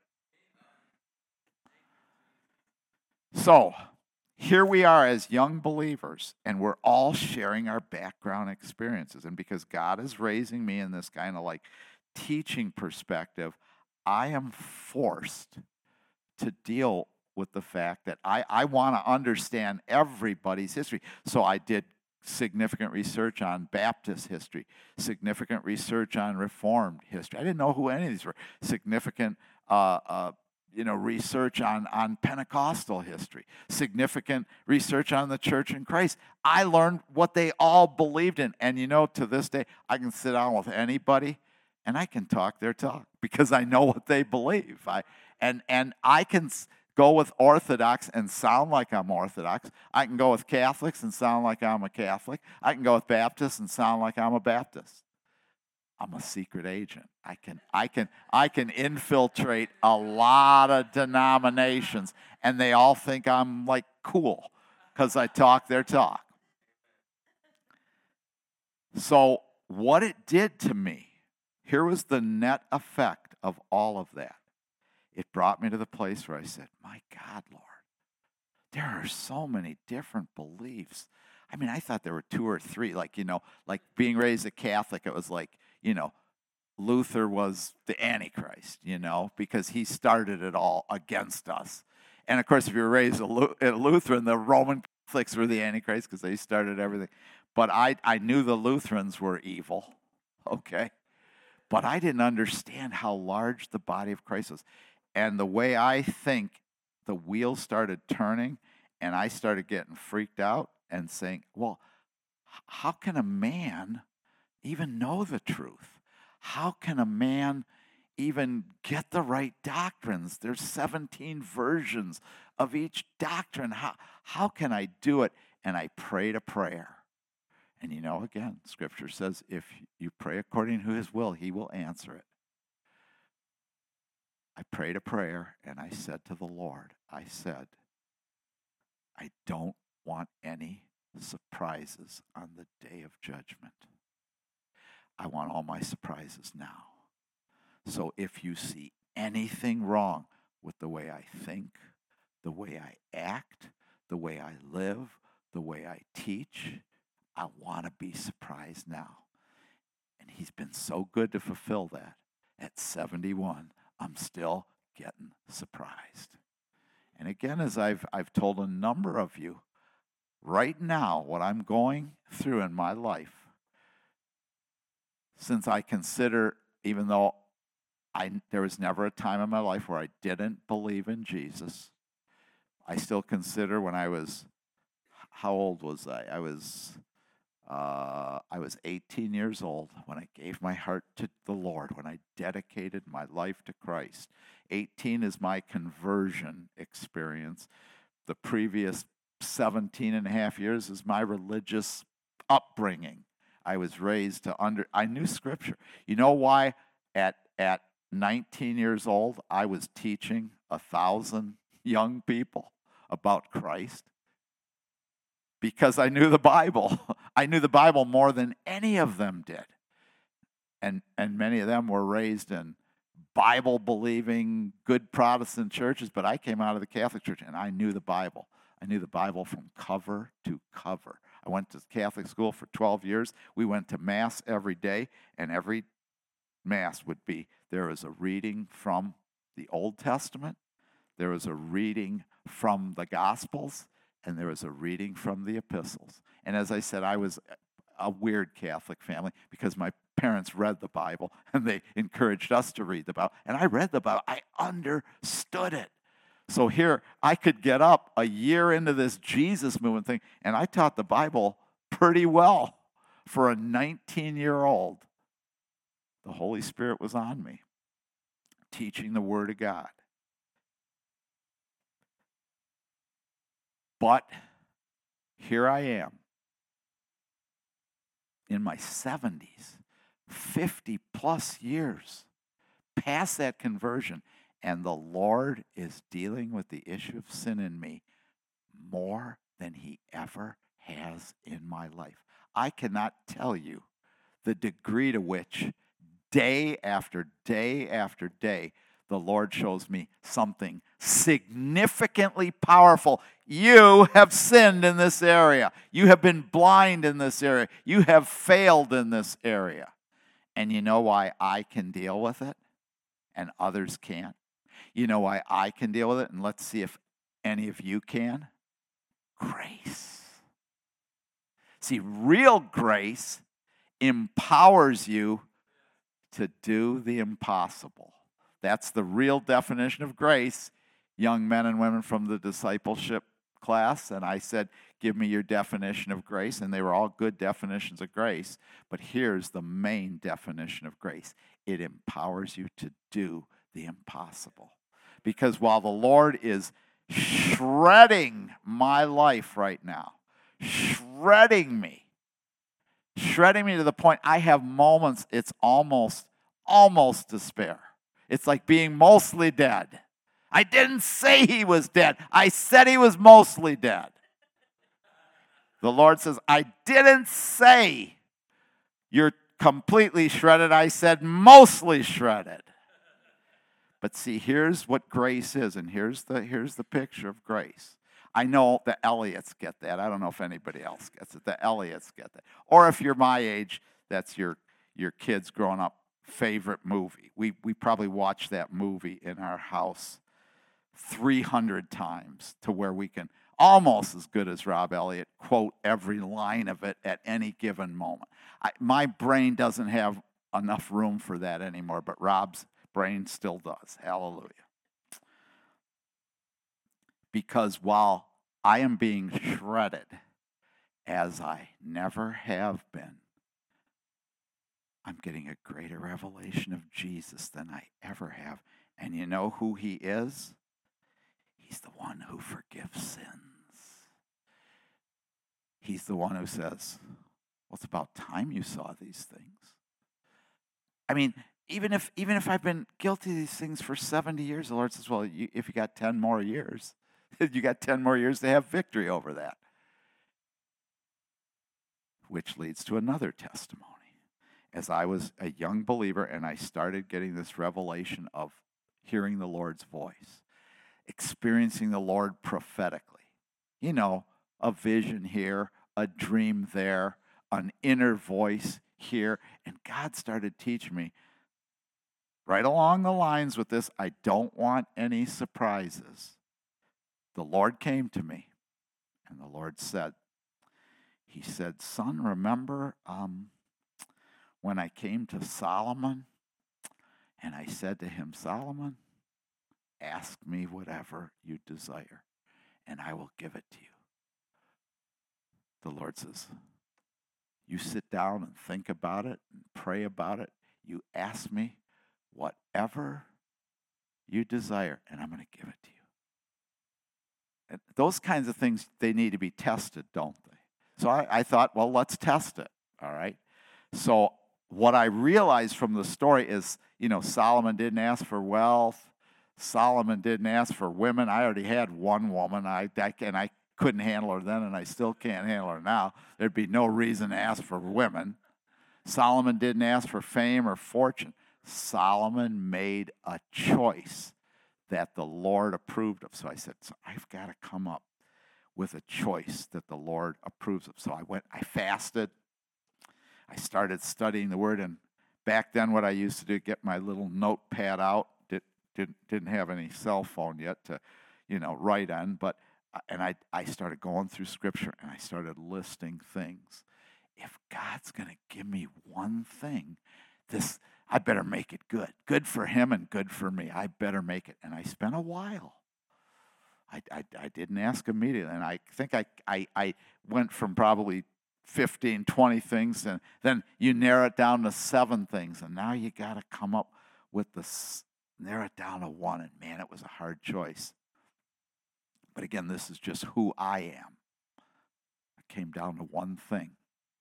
So, here we are as young believers, and we're all sharing our background experiences. And because God is raising me in this kind of like teaching perspective, I am forced to deal with the fact that I, I want to understand everybody's history. So I did significant research on Baptist history, significant research on Reformed history. I didn't know who any of these were. Significant uh, uh, you know, research on, on Pentecostal history, significant research on the Church in Christ. I learned what they all believed in. And, you know, to this day, I can sit down with anybody and I can talk their talk because I know what they believe. I and and I can go with Orthodox and sound like I'm Orthodox. I can go with Catholics and sound like I'm a Catholic. I can go with Baptists and sound like I'm a Baptist. I'm a secret agent. I can I can I can infiltrate a lot of denominations and they all think I'm like cool because I talk their talk. So what it did to me, here was the net effect of all of that. It brought me to the place where I said, my God, Lord, there are so many different beliefs. I mean, I thought there were two or three, like, you know, like being raised a Catholic, it was like, you know, Luther was the Antichrist, you know, because he started it all against us. And of course, if you were raised a Lutheran, the Roman Catholics were the Antichrist because they started everything. But I, I knew the Lutherans were evil, okay? But I didn't understand how large the body of Christ was. And the way I think, the wheels started turning, and I started getting freaked out and saying, well, how can a man even know the truth? How can a man even get the right doctrines? There's seventeen versions of each doctrine. How, how can I do it? And I prayed a prayer. And you know, again, Scripture says, if you pray according to his will, he will answer it. I prayed a prayer, and I said to the Lord, I said, I don't want any surprises on the day of judgment. I want all my surprises now. So if you see anything wrong with the way I think, the way I act, the way I live, the way I teach, I want to be surprised now. And he's been so good to fulfill that. At seventy-one, I'm still getting surprised. And again, as I've, I've told a number of you, right now, what I'm going through in my life, since I consider, even though I, there was never a time in my life where I didn't believe in Jesus, I still consider when I was, how old was I? I was, uh, I was eighteen years old when I gave my heart to the Lord, when I dedicated my life to Christ. eighteen is my conversion experience. The previous seventeen and a half years is my religious upbringing. I was raised to under, I knew Scripture. You know why at, at nineteen years old I was teaching a thousand young people about Christ? Because I knew the Bible. I knew the Bible more than any of them did. And, and many of them were raised in Bible-believing, good Protestant churches, but I came out of the Catholic Church, and I knew the Bible. I knew the Bible from cover to cover. I went to Catholic school for twelve years. We went to Mass every day, and every Mass would be, there was a reading from the Old Testament, there was a reading from the Gospels, and there was a reading from the epistles. And as I said, I was a weird Catholic family because my parents read the Bible, and they encouraged us to read the Bible. And I read the Bible. I understood it. So here, I could get up a year into this Jesus movement thing, and I taught the Bible pretty well for a nineteen-year-old. The Holy Spirit was on me, teaching the Word of God. But here I am in my seventies, fifty plus years past that conversion, and the Lord is dealing with the issue of sin in me more than he ever has in my life. I cannot tell you the degree to which day after day after day the Lord shows me something significantly powerful. You have sinned in this area. You have been blind in this area. You have failed in this area. And you know why I can deal with it and others can't? You know why I can deal with it, and let's see if any of you can? Grace. See, real grace empowers you to do the impossible. That's the real definition of grace. Young men and women from the discipleship class, and I said, give me your definition of grace, and they were all good definitions of grace, but here's the main definition of grace. It empowers you to do the impossible. Because while the Lord is shredding my life right now, shredding me, shredding me to the point I have moments, it's almost, almost despair. It's like being mostly dead. I didn't say he was dead. I said he was mostly dead. The Lord says, I didn't say you're completely shredded. I said mostly shredded. But see, here's what grace is, and here's the, here's the picture of grace. I know the Elliots get that. I don't know if anybody else gets it. The Elliots get that. Or if you're my age, that's your, your kids growing up favorite movie. We, we probably watch that movie in our house three hundred times to where we can almost as good as Rob Elliott, quote every line of it at any given moment. I, my brain doesn't have enough room for that anymore, but Rob's brain still does. Hallelujah. Because while I am being shredded, as I never have been, I'm getting a greater revelation of Jesus than I ever have. And you know who he is? He's the one who forgives sins. He's the one who says, well, it's about time you saw these things. I mean, even if even if I've been guilty of these things for seventy years, the Lord says, well, you, if you got ten more years, you got ten more years to have victory over that. Which leads to another testimony. As I was a young believer and I started getting this revelation of hearing the Lord's voice, experiencing the Lord prophetically. You know, a vision here, a dream there, an inner voice here. And God started teaching me right along the lines with this. I don't want any surprises. The Lord came to me and the Lord said, He said, son, remember um, when I came to Solomon and I said to him, Solomon, ask me whatever you desire and I will give it to you. The Lord says, you sit down and think about it and pray about it. You ask me whatever you desire and I'm going to give it to you. And those kinds of things, they need to be tested, don't they? So I, I thought, well, let's test it, all right? So what I realized from the story is, you know, Solomon didn't ask for wealth. Solomon didn't ask for women. I already had one woman, I, I and I couldn't handle her then, and I still can't handle her now. There'd be no reason to ask for women. Solomon didn't ask for fame or fortune. Solomon made a choice that the Lord approved of. So I said, so I've got to come up with a choice that the Lord approves of. So I went, I fasted. I started studying the Word, and back then what I used to do, get my little notepad out. Did, didn't, didn't have any cell phone yet to, you know, write on, but, and I, I started going through Scripture, and I started listing things. If God's going to give me one thing, this, I better make it good. Good for him and good for me. I better make it. And I spent a while. I, I, I didn't ask immediately, and I think I, I, I went from probably fifteen, twenty things, and then you narrow it down to seven things, and now you got to come up with the, narrow it down to one, and man, it was a hard choice. But again, this is just who I am. I came down to one thing.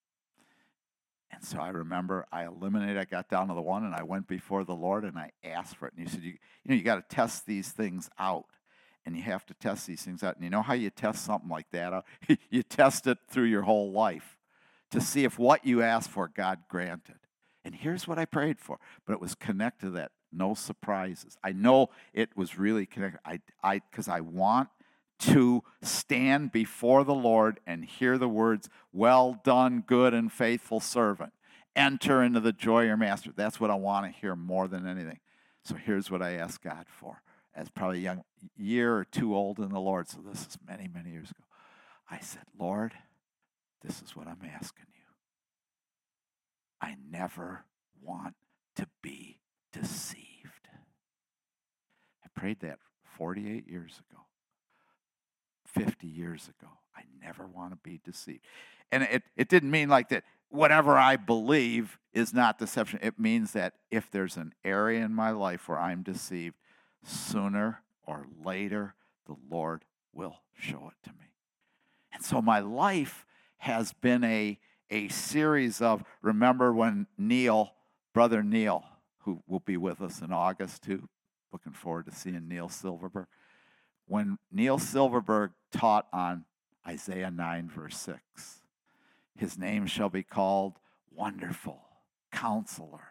And so I remember I eliminated, I got down to the one, and I went before the Lord, and I asked for it. And he said, you, you know, you got to test these things out. And you have to test these things out. And you know how you test something like that out? You test it through your whole life to see if what you asked for, God granted. And here's what I prayed for. But it was connected to that. No surprises. I know it was really connected. I, I, because I want to stand before the Lord and hear the words, well done, good and faithful servant. Enter into the joy of your master. That's what I want to hear more than anything. So here's what I asked God for. As probably a young year or two old in the Lord, so this is many, many years ago. I said, Lord, this is what I'm asking you. I never want to be deceived. I prayed that forty-eight years ago, fifty years ago. I never want to be deceived. And it, it didn't mean like that whatever I believe is not deception. It means that if there's an area in my life where I'm deceived, sooner or later, the Lord will show it to me. And so my life has been a, a series of, remember when Neil, Brother Neil, who will be with us in August too, looking forward to seeing Neil Silverberg. When Neil Silverberg taught on Isaiah nine, verse six, his name shall be called Wonderful, Counselor,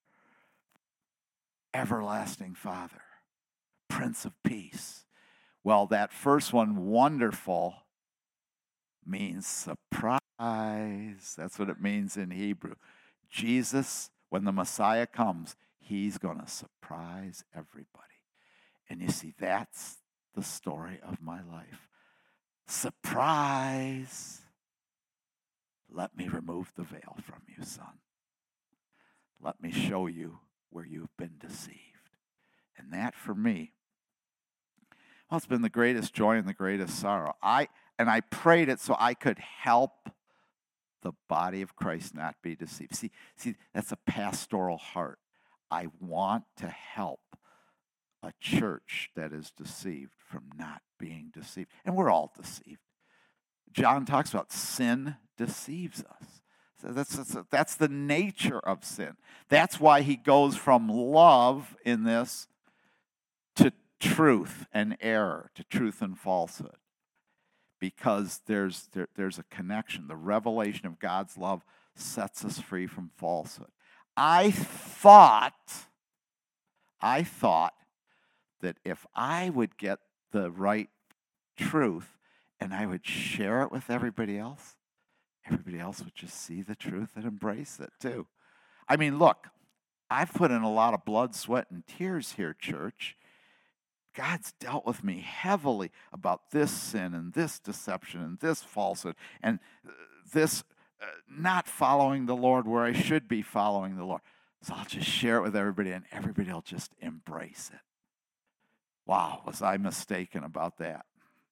Everlasting Father, Prince of Peace. Well, that first one, wonderful, means surprise. That's what it means in Hebrew. Jesus, when the Messiah comes, he's going to surprise everybody. And you see, that's the story of my life. Surprise! Let me remove the veil from you, son. Let me show you where you've been deceived. And that for me, well, it's been the greatest joy and the greatest sorrow. I and I prayed it so I could help the body of Christ not be deceived. See, see, that's a pastoral heart. I want to help a church that is deceived from not being deceived. And we're all deceived. John talks about sin deceives us. So that's, that's, that's the nature of sin. That's why he goes from love in this to truth and error, to truth and falsehood. Because there's there, there's a connection. The revelation of God's love sets us free from falsehood. I thought, I thought that if I would get the right truth and I would share it with everybody else, everybody else would just see the truth and embrace it too. I mean, look, I've put in a lot of blood, sweat, and tears here, church. God's dealt with me heavily about this sin and this deception and this falsehood and this uh, not following the Lord where I should be following the Lord. So I'll just share it with everybody and everybody will just embrace it. Wow, was I mistaken about that?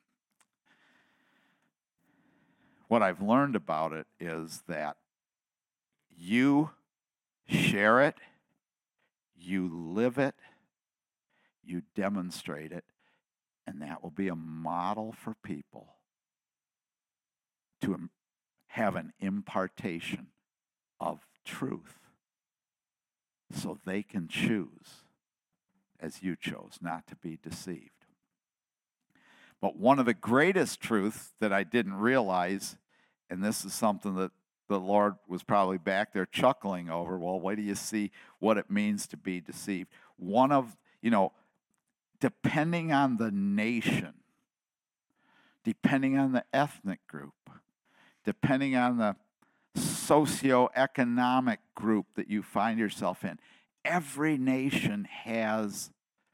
What I've learned about it is that you share it, you live it, you demonstrate it, and that will be a model for people to have an impartation of truth so they can choose, as you chose, not to be deceived. But one of the greatest truths that I didn't realize, and this is something that the Lord was probably back there chuckling over, well, wait till you see what it means to be deceived. One of, you know, depending on the nation, depending on the ethnic group, depending on the socioeconomic group that you find yourself in, every nation has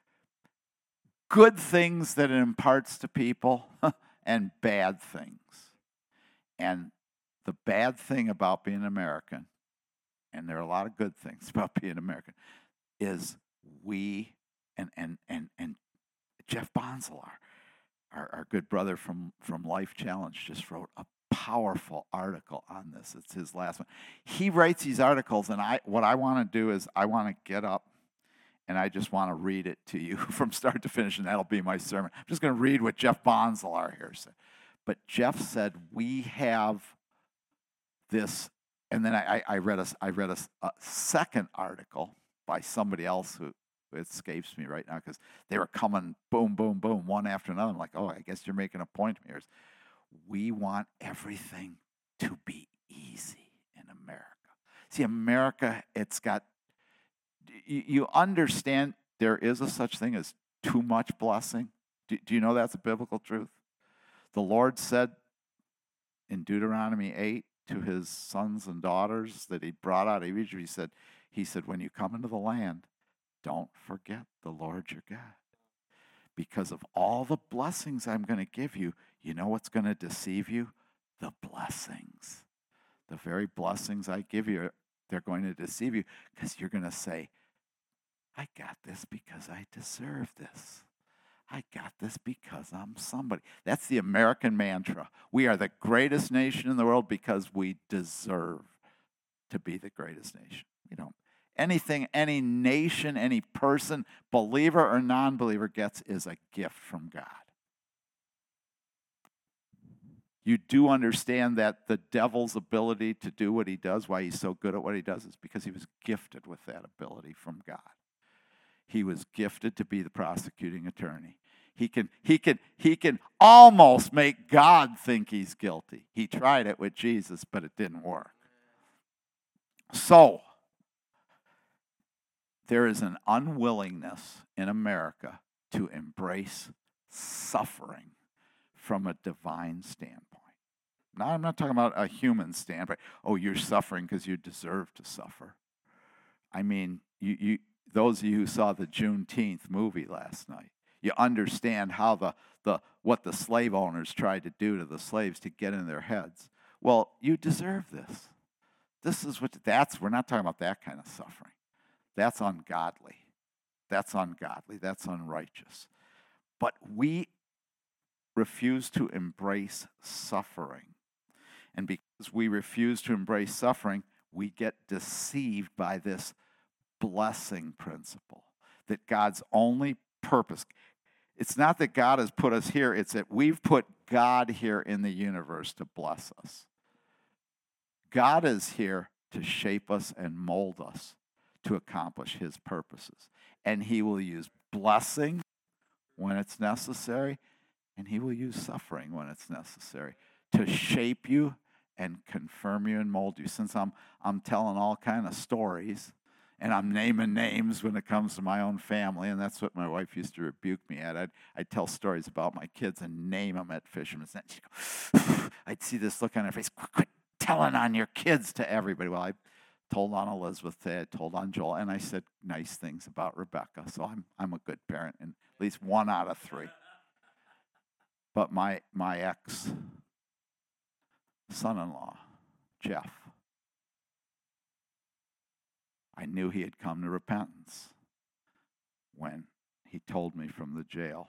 good things that it imparts to people and bad things. And the bad thing about being American, and there are a lot of good things about being American, is we And and and and Jeff Bonsalar, our, our good brother from, from Life Challenge, just wrote a powerful article on this. It's his last one. He writes these articles, and I what I want to do is I want to get up and I just want to read it to you from start to finish, and that'll be my sermon. I'm just going to read what Jeff Bonsalar here said. But Jeff said we have this, and then I, I read a I read a, a second article by somebody else who. It escapes me right now because they were coming boom, boom, boom, one after another. I'm like, oh, I guess you're making a point here. We want everything to be easy in America. See, America, it's got, you, you understand there is a such thing as too much blessing. Do, do you know that's a biblical truth? The Lord said in Deuteronomy eight to his sons and daughters that he brought out of Egypt, he said, he said, when you come into the land, don't forget the Lord your God. Because of all the blessings I'm going to give you, you know what's going to deceive you? The blessings. The very blessings I give you, they're going to deceive you because you're going to say, I got this because I deserve this. I got this because I'm somebody. That's the American mantra. We are the greatest nation in the world because we deserve to be the greatest nation. You know, anything any nation, any person, believer or non-believer gets is a gift from God. You do understand that the devil's ability to do what he does, why he's so good at what he does, is because he was gifted with that ability from God. He was gifted to be the prosecuting attorney. He can, he can, he can almost make God think he's guilty. He tried it with Jesus, but it didn't work. So, there is an unwillingness in America to embrace suffering from a divine standpoint. Now, I'm not talking about a human standpoint. Oh, you're suffering because you deserve to suffer. I mean, you, you, those of you who saw the Juneteenth movie last night, you understand how the, the what the slave owners tried to do to the slaves to get in their heads. Well, you deserve this. This is what, that's, we're not talking about that kind of suffering. That's ungodly. That's ungodly. That's unrighteous. But we refuse to embrace suffering. And because we refuse to embrace suffering, we get deceived by this blessing principle. That God's only purpose, it's not that God has put us here, it's that we've put God here in the universe to bless us. God is here to shape us and mold us to accomplish his purposes. And he will use blessing when it's necessary, and he will use suffering when it's necessary to shape you and confirm you and mold you. Since I'm I'm telling all kind of stories, and I'm naming names when it comes to my own family, and that's what my wife used to rebuke me at. I'd, I'd tell stories about my kids and name them at Fisherman's Net. She'd go, I'd see this look on her face, quit, quit telling on your kids to everybody. Well, I told on Elizabeth today, I told on Joel, and I said nice things about Rebecca, so I'm I'm a good parent, and at least one out of three. But my my ex son-in-law, Jeff, I knew he had come to repentance when he told me from the jail.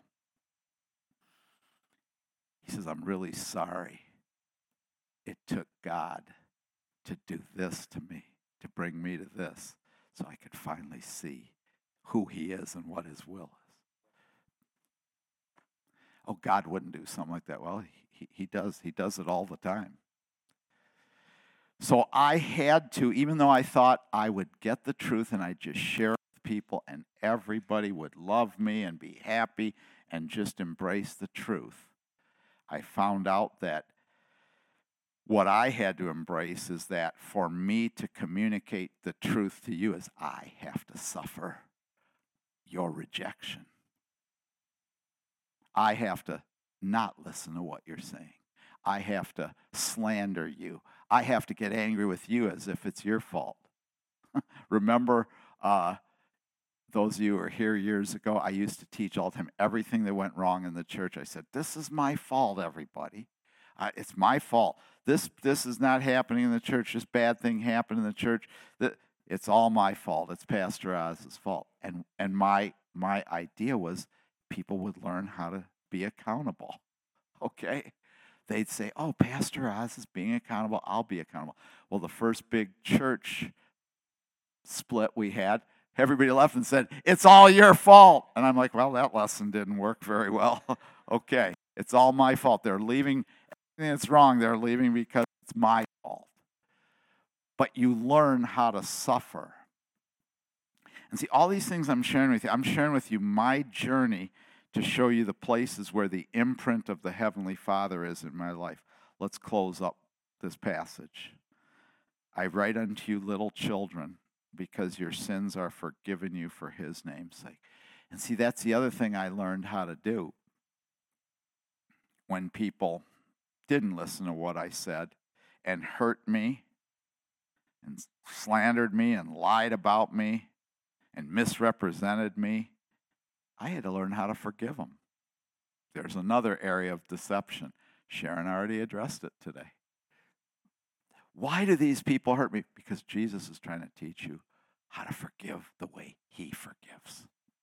He says, I'm really sorry it took God to do this to me, to bring me to this, so I could finally see who he is and what his will is. Oh, God wouldn't do something like that. Well, he, he does. He does it all the time. So I had to, even though I thought I would get the truth and I'd just share it with people and everybody would love me and be happy and just embrace the truth, I found out that what I had to embrace is that for me to communicate the truth to you is I have to suffer your rejection. I have to not listen to what you're saying. I have to slander you. I have to get angry with you as if it's your fault. Remember, uh, those of you who were here years ago, I used to teach all the time everything that went wrong in the church. I said, this is my fault, everybody. Uh, it's my fault. This this is not happening in the church. This bad thing happened in the church. It's all my fault. It's Pastor Oz's fault. And and my my idea was people would learn how to be accountable. Okay? They'd say, oh, Pastor Oz is being accountable. I'll be accountable. Well, the first big church split we had, everybody left and said, it's all your fault. And I'm like, well, that lesson didn't work very well. Okay, it's all my fault. They're leaving. Everything that's wrong, they're leaving because it's my fault. But you learn how to suffer. And see, all these things I'm sharing with you, I'm sharing with you my journey to show you the places where the imprint of the Heavenly Father is in my life. Let's close up this passage. I write unto you, little children, because your sins are forgiven you for his name's sake. And see, that's the other thing I learned how to do when people didn't listen to what I said and hurt me and slandered me and lied about me and misrepresented me. I had to learn how to forgive them. There's another area of deception. Sharon already addressed it today. Why do these people hurt me? Because Jesus is trying to teach you how to forgive the way he forgives.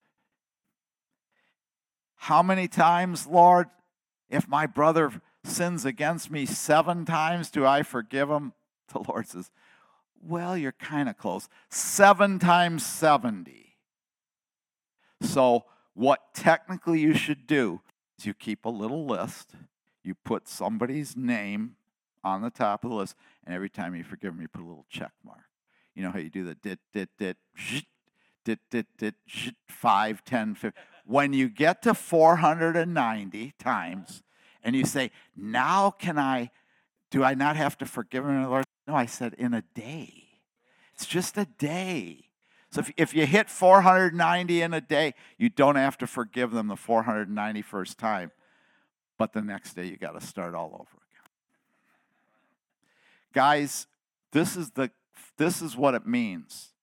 How many times, Lord, if my brother sins against me seven times, do I forgive him? The Lord says, well, you're kind of close. Seven times seventy. So what technically you should do is you keep a little list. You put somebody's name on the top of the list, and every time you forgive them, you put a little check mark. You know how you do the dit, dit, dit, zhit, dit, dit, dit, zhit, five, ten, fifty. When you get to four hundred ninety times, and you say, now can I, do I not have to forgive him? Lord? No, I said in a day. It's just a day. So if, if you hit four hundred ninety in a day, you don't have to forgive them the four hundred ninety-first time. But the next day, you got to start all over again. Guys, this is the this is what it means.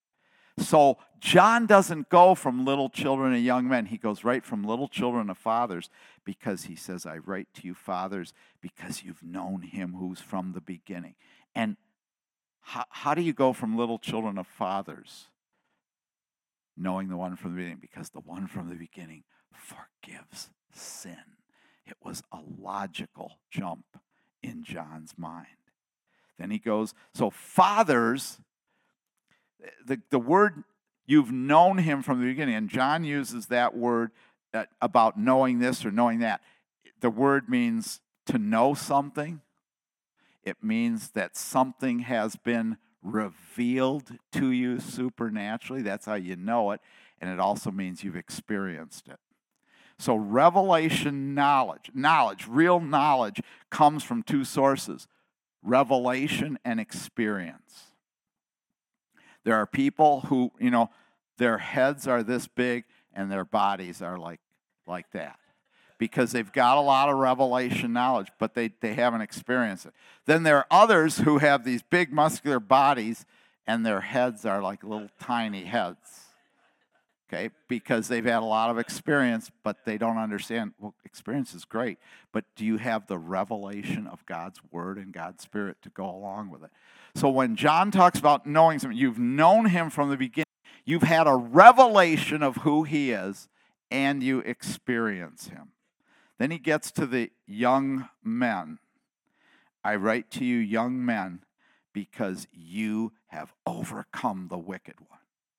So John doesn't go from little children and young men. He goes right from little children to fathers, because he says, I write to you, fathers, because you've known him who's from the beginning. And how, how do you go from little children to fathers? Knowing the one from the beginning, because the one from the beginning forgives sin. It was a logical jump in John's mind. Then he goes, so fathers, the, the word, you've known him from the beginning, and John uses that word uh, about knowing this or knowing that. The word means to know something. It means that something has been revealed to you supernaturally. That's how you know it. And it also means you've experienced it. So revelation knowledge, knowledge, real knowledge comes from two sources, revelation and experience. There are people who, you know, their heads are this big and their bodies are like, like that, because they've got a lot of revelation knowledge, but they, they haven't experienced it. Then there are others who have these big muscular bodies and their heads are like little tiny heads, okay, because they've had a lot of experience, but they don't understand. Well, experience is great, but do you have the revelation of God's word and God's spirit to go along with it? So when John talks about knowing something, you've known him from the beginning. You've had a revelation of who he is, and you experience him. Then he gets to the young men. I write to you, young men, because you have overcome the wicked one.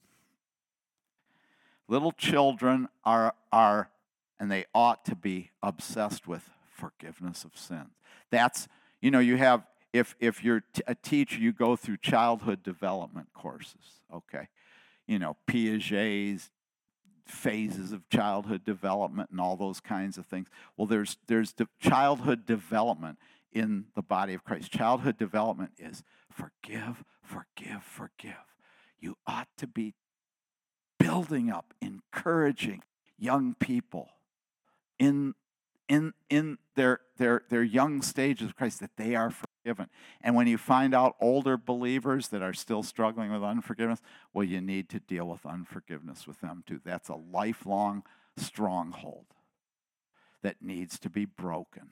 Little children are, are, and they ought to be, obsessed with forgiveness of sins. That's, you know, you have, if, if you're t- a teacher, you go through childhood development courses, okay? You know, Piaget's phases of childhood development and all those kinds of things. Well, there's there's de- childhood development in the body of Christ. Childhood development is forgive, forgive, forgive. You ought to be building up, encouraging young people in in in their their their young stages of Christ that they are forgiven. And when you find out older believers that are still struggling with unforgiveness, well, you need to deal with unforgiveness with them too. That's a lifelong stronghold that needs to be broken.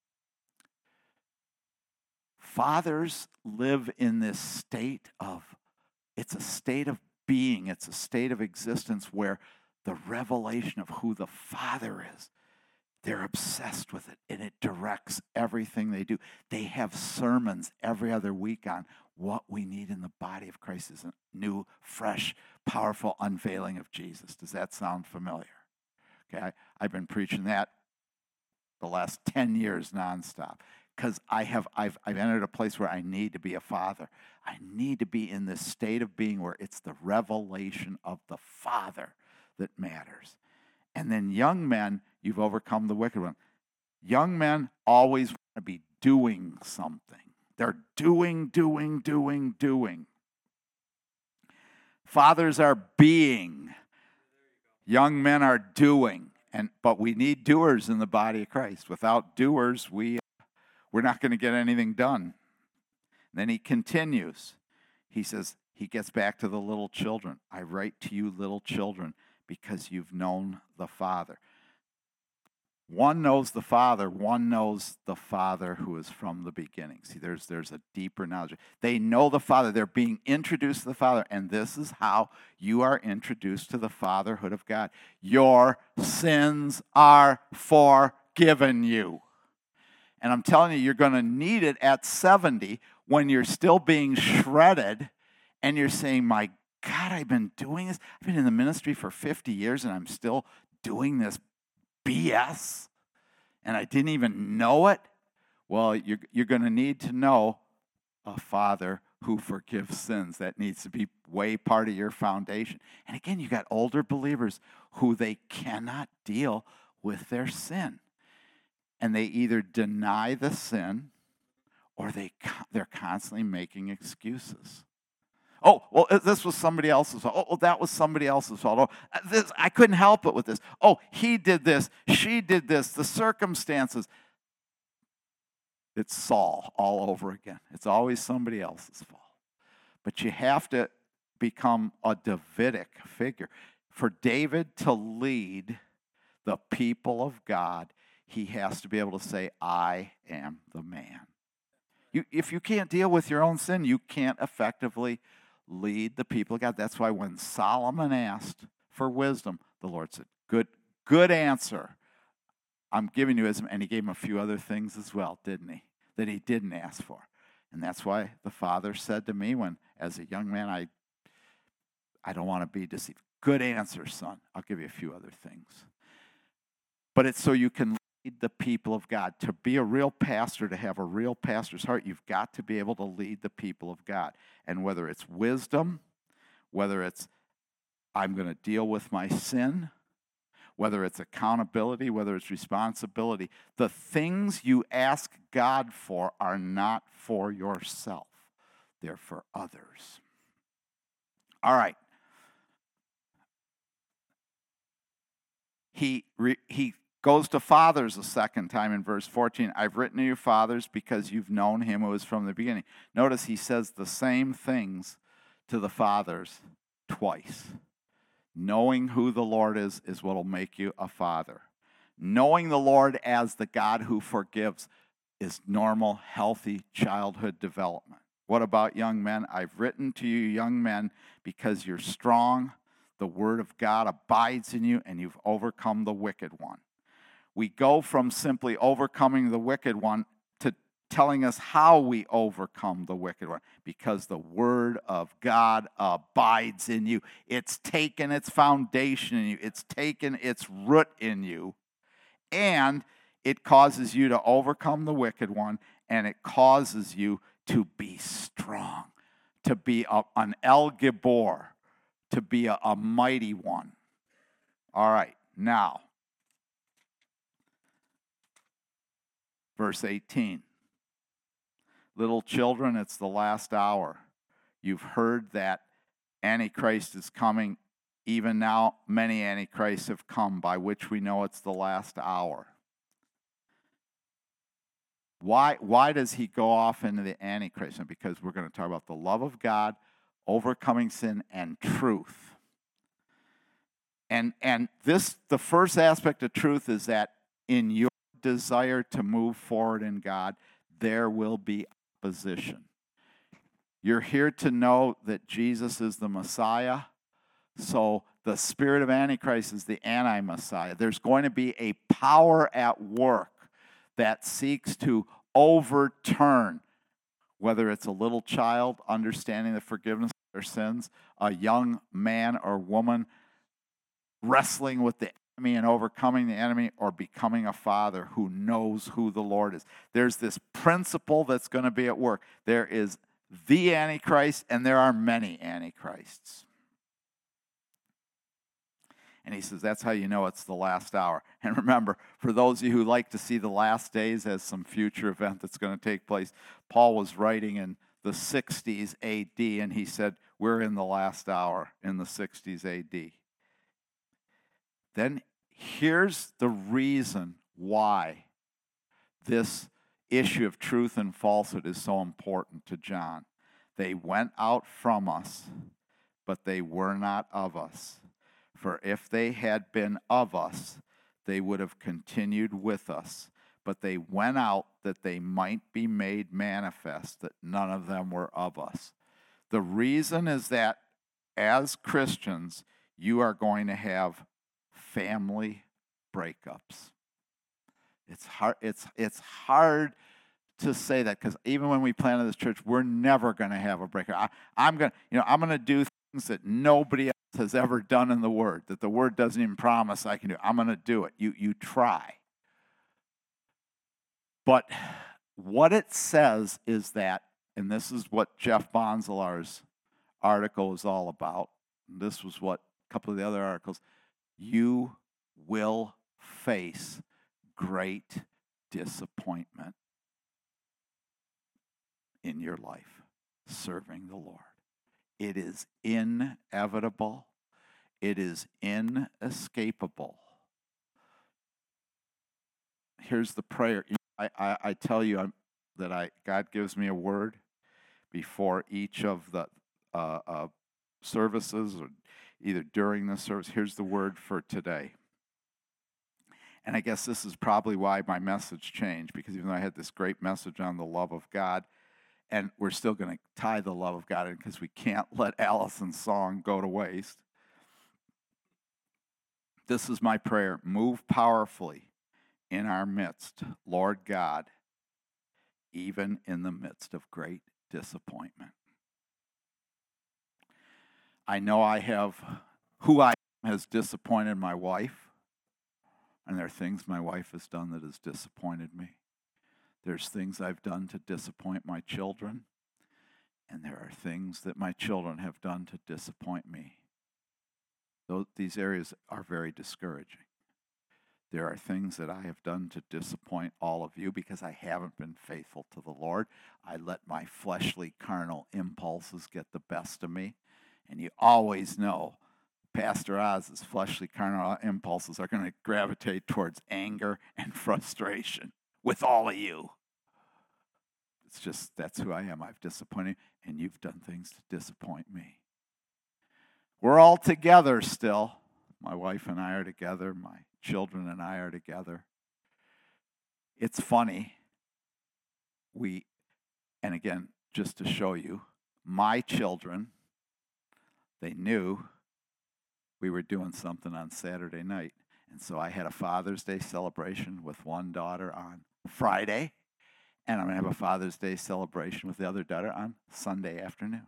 Fathers live in this state of, it's a state of being, it's a state of existence where the revelation of who the Father is, they're obsessed with it, and it directs everything they do. They have sermons every other week on what we need in the body of Christ is a new, fresh, powerful unveiling of Jesus. Does that sound familiar? Okay, I, I've been preaching that the last ten years nonstop, because I have I've I've entered a place where I need to be a father. I need to be in this state of being where it's the revelation of the Father that matters. And then young men, you've overcome the wicked one. Young men always want to be doing something. They're doing, doing, doing, doing. Fathers are being. Young men are doing. And but we need doers in the body of Christ. Without doers, we, we're not going to get anything done. And then he continues. He says, he gets back to the little children. I write to you, little children, because you've known the Father. One knows the Father, one knows the Father who is from the beginning. See, there's, there's a deeper knowledge. They know the Father. They're being introduced to the Father, and this is how you are introduced to the fatherhood of God. Your sins are forgiven you. And I'm telling you, you're going to need it at seventy when you're still being shredded and you're saying, my God, I've been doing this. I've been in the ministry for fifty years and I'm still doing this B S and I didn't even know it. Well, you're, you're going to need to know a Father who forgives sins. That needs to be way part of your foundation. And again, you got older believers who they cannot deal with their sin. And they either deny the sin or they, they're constantly making excuses. Oh, well, this was somebody else's fault. Oh, well, that was somebody else's fault. Oh, this, I couldn't help it with this. Oh, he did this. She did this. The circumstances. It's Saul all over again. It's always somebody else's fault. But you have to become a Davidic figure. For David to lead the people of God, he has to be able to say, I am the man. You, if you can't deal with your own sin, you can't effectively lead the people of God. That's why when Solomon asked for wisdom, the Lord said, good, good answer. I'm giving you wisdom. And he gave him a few other things as well, didn't he? That he didn't ask for. And that's why the Father said to me when, as a young man, I, I don't want to be deceived. Good answer, son. I'll give you a few other things. But it's so you can lead the people of God. To be a real pastor, to have a real pastor's heart, you've got to be able to lead the people of God. And whether it's wisdom, whether it's I'm going to deal with my sin, whether it's accountability, whether it's responsibility, the things you ask God for are not for yourself. They're for others. All right. He, re, he goes to fathers a second time in verse fourteen. I've written to you, fathers, because you've known him who is from the beginning. Notice he says the same things to the fathers twice. Knowing who the Lord is is what will make you a father. Knowing the Lord as the God who forgives is normal, healthy childhood development. What about young men? I've written to you, young men, because you're strong, the word of God abides in you, and you've overcome the wicked one. We go from simply overcoming the wicked one to telling us how we overcome the wicked one, because the word of God abides in you. It's taken its foundation in you. It's taken its root in you, and it causes you to overcome the wicked one, and it causes you to be strong, to be a, an El Gibor, to be a, a mighty one. All right, now, verse eighteen. Little children, it's the last hour. You've heard that Antichrist is coming. Even now, many Antichrists have come, by which we know it's the last hour. Why, why does he go off into the Antichrist? Because we're going to talk about the love of God, overcoming sin, and truth. And, and this, the first aspect of truth is that in your desire to move forward in God, there will be opposition. You're here to know that Jesus is the Messiah, so the spirit of Antichrist is the anti-Messiah. There's going to be a power at work that seeks to overturn, whether it's a little child understanding the forgiveness of their sins, a young man or woman wrestling with the enemy and overcoming the enemy, or becoming a father who knows who the Lord is. There's this principle that's going to be at work. There is the Antichrist, and there are many Antichrists. And he says, that's how you know it's the last hour. And remember, for those of you who like to see the last days as some future event that's going to take place, Paul was writing in the sixties A D, and he said, we're in the last hour in the sixties A D. Then here's the reason why this issue of truth and falsehood is so important to John. They went out from us, but they were not of us. For if they had been of us, they would have continued with us. But they went out that they might be made manifest, that none of them were of us. The reason is that as Christians, you are going to have family breakups. It's hard, it's, it's hard to say that, because even when we planted this church, we're never going to have a breakup. I, I'm going to, you know, I'm going to do things that nobody else has ever done in the Word, that the Word doesn't even promise I can do. I'm going to do it. You, you try. But what it says is that, and this is what Jeff Bonsalar's article is all about, and this was what a couple of the other articles, you will face great disappointment in your life serving the Lord. It is inevitable. It is inescapable. Here's the prayer. I, I, I tell you I'm, that I God gives me a word before each of the uh, uh, services or either during the service, here's the word for today. And I guess this is probably why my message changed, because even though I had this great message on the love of God, and we're still going to tie the love of God in because we can't let Allison's song go to waste. This is my prayer. Move powerfully in our midst, Lord God, even in the midst of great disappointment. I know I have, who I am has disappointed my wife, and there are things my wife has done that has disappointed me. There's things I've done to disappoint my children, and there are things that my children have done to disappoint me. Those, these areas are very discouraging. There are things that I have done to disappoint all of you because I haven't been faithful to the Lord. I let my fleshly, carnal impulses get the best of me. And you always know Pastor Oz's fleshly, carnal impulses are going to gravitate towards anger and frustration with all of you. It's just, that's who I am. I've disappointed, and you've done things to disappoint me. We're all together still. My wife and I are together. My children and I are together. It's funny. We, and again, just to show you, my children, they knew we were doing something on Saturday night. And so I had a Father's Day celebration with one daughter on Friday, and I'm going to have a Father's Day celebration with the other daughter on Sunday afternoon.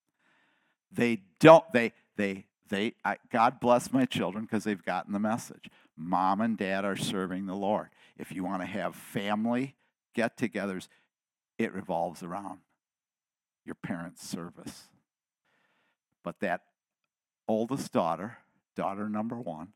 They don't, they, they, they, I, God bless my children because they've gotten the message. Mom and Dad are serving the Lord. If you want to have family get-togethers, it revolves around your parents' service. But that oldest daughter, daughter number one,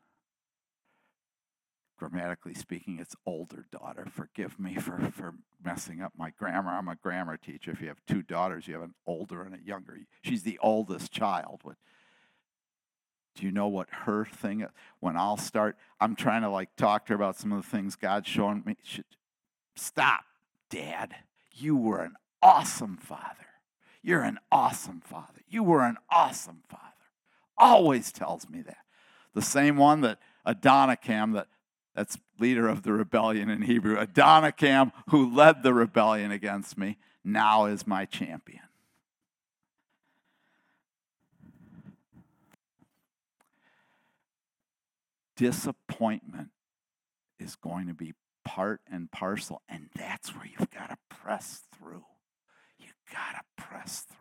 grammatically speaking, it's older daughter. Forgive me for, for messing up my grammar. I'm a grammar teacher. If you have two daughters, you have an older and a younger. She's the oldest child. Do you know what her thing is? When I'll start, I'm trying to like talk to her about some of the things God's showing me. She, Stop, Dad. You were an awesome father. You're an awesome father. You were an awesome father. Always tells me that. The same one that Adonijam, that that's leader of the rebellion in Hebrew, Adonijam, who led the rebellion against me, now is my champion. Disappointment is going to be part and parcel, and that's where you've got to press through. You've got to press through.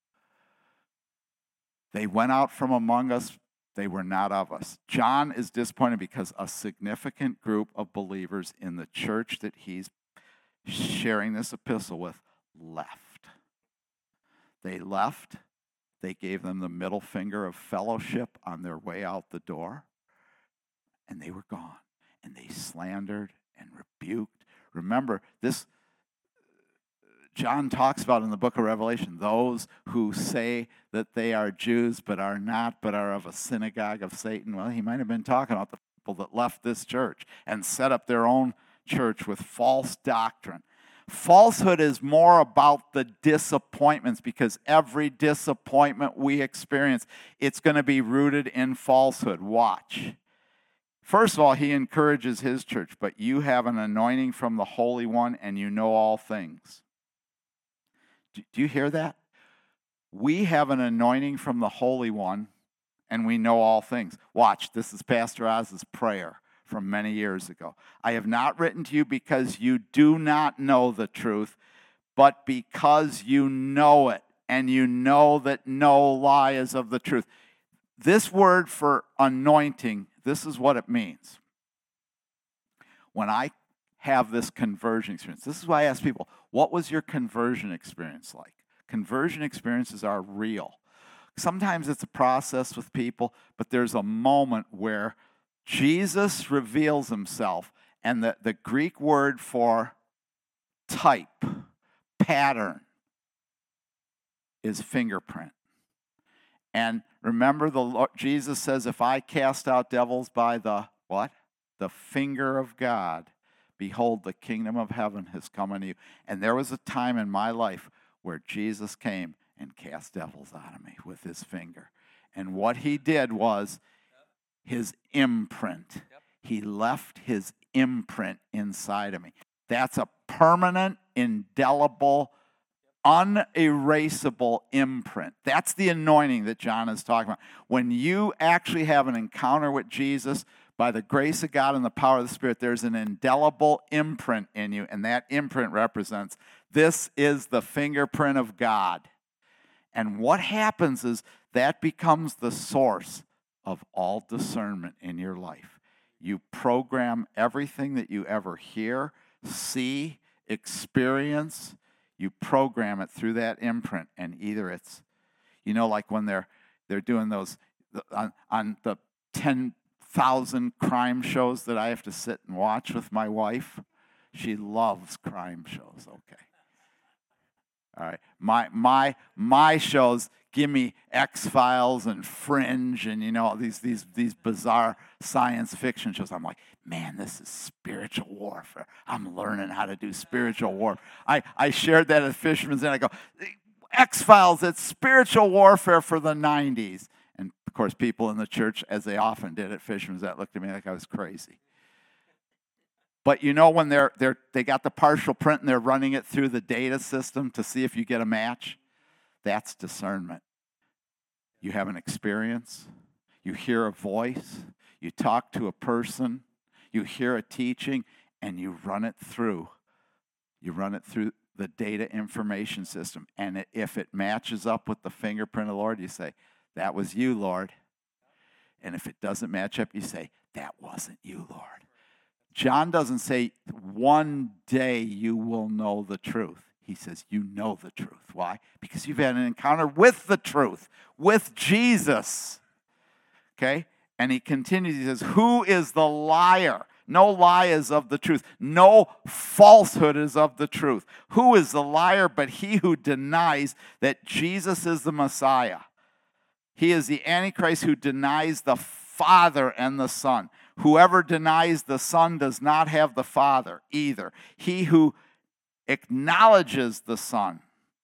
They went out from among us. They were not of us. John is disappointed because a significant group of believers in the church that he's sharing this epistle with left. They left. They gave them the middle finger of fellowship on their way out the door, and they were gone. And they slandered and rebuked. Remember, this John talks about in the book of Revelation, those who say that they are Jews but are not, but are of a synagogue of Satan. Well, he might have been talking about the people that left this church and set up their own church with false doctrine. Falsehood is more about the disappointments, because every disappointment we experience, it's going to be rooted in falsehood. Watch. First of all, he encourages his church, but you have an anointing from the Holy One and you know all things. Do you hear that? We have an anointing from the Holy One, and we know all things. Watch, this is Pastor Oz's prayer from many years ago. I have not written to you because you do not know the truth, but because you know it, and you know that no lie is of the truth. This word for anointing, this is what it means. When I have this conversion experience, this is why I ask people, what was your conversion experience like? Conversion experiences are real. Sometimes it's a process with people, but there's a moment where Jesus reveals himself, and the, the Greek word for type, pattern, is fingerprint. And remember, the Lord, Jesus says, if I cast out devils by the, what? The finger of God, behold, the kingdom of heaven has come unto you. And there was a time in my life where Jesus came and cast devils out of me with his finger. And what he did was his imprint. He left his imprint inside of me. That's a permanent, indelible, unerasable imprint. That's the anointing that John is talking about. When you actually have an encounter with Jesus, by the grace of God and the power of the Spirit, there's an indelible imprint in you, and that imprint represents this is the fingerprint of God. And what happens is that becomes the source of all discernment in your life. You program everything that you ever hear, see, experience, you program it through that imprint, and either it's, you know, like when they're they're doing those on, on the ten thousand crime shows that I have to sit and watch with my wife. She loves crime shows. Okay. All right. My my my shows give me X-Files and Fringe and, you know, these these these bizarre science fiction shows. I'm like, man, this is spiritual warfare. I'm learning how to do spiritual warfare. I, I shared that at Fisherman's Inn. I go, X-Files, it's spiritual warfare for the nineties. And, of course, people in the church, as they often did at Fisherman's Inn, looked at me like I was crazy. But you know when they're they're they got the partial print and they're running it through the data system to see if you get a match? That's discernment. You have an experience, you hear a voice, you talk to a person, you hear a teaching, and you run it through. You run it through the data information system. And if it matches up with the fingerprint of the Lord, you say, that was you, Lord. And if it doesn't match up, you say, that wasn't you, Lord. John doesn't say, one day you will know the truth. He says, you know the truth. Why? Because you've had an encounter with the truth, with Jesus. Okay? And he continues, he says, who is the liar? No lie is of the truth. No falsehood is of the truth. Who is the liar but he who denies that Jesus is the Messiah? He is the Antichrist who denies the Father and the Son. Whoever denies the Son does not have the Father either. He who acknowledges the Son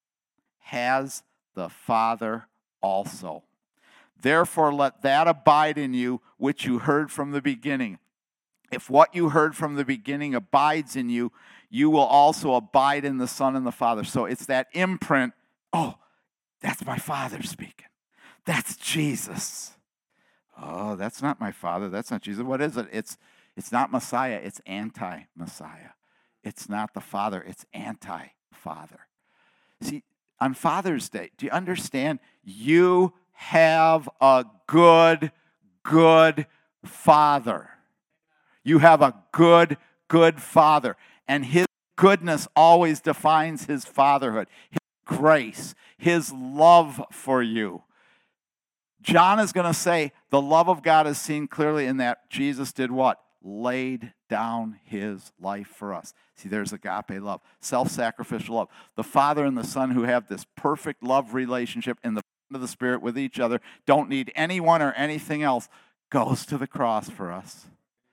has the Father also. Therefore, let that abide in you which you heard from the beginning. If what you heard from the beginning abides in you, you will also abide in the Son and the Father. So it's that imprint. Oh, that's my Father speaking. That's Jesus. Oh, that's not my Father. That's not Jesus. What is it? It's it's not Messiah. It's anti-Messiah. It's not the Father. It's anti-Father. See, on Father's Day, do you understand? You have a good, good Father. You have a good, good Father. And his goodness always defines his fatherhood, his grace, his love for you. John is going to say the love of God is seen clearly in that Jesus did what? Laid down his life for us. See, there's agape love, self-sacrificial love. The Father and the Son who have this perfect love relationship in the bond of the Spirit with each other, don't need anyone or anything else, goes to the cross for us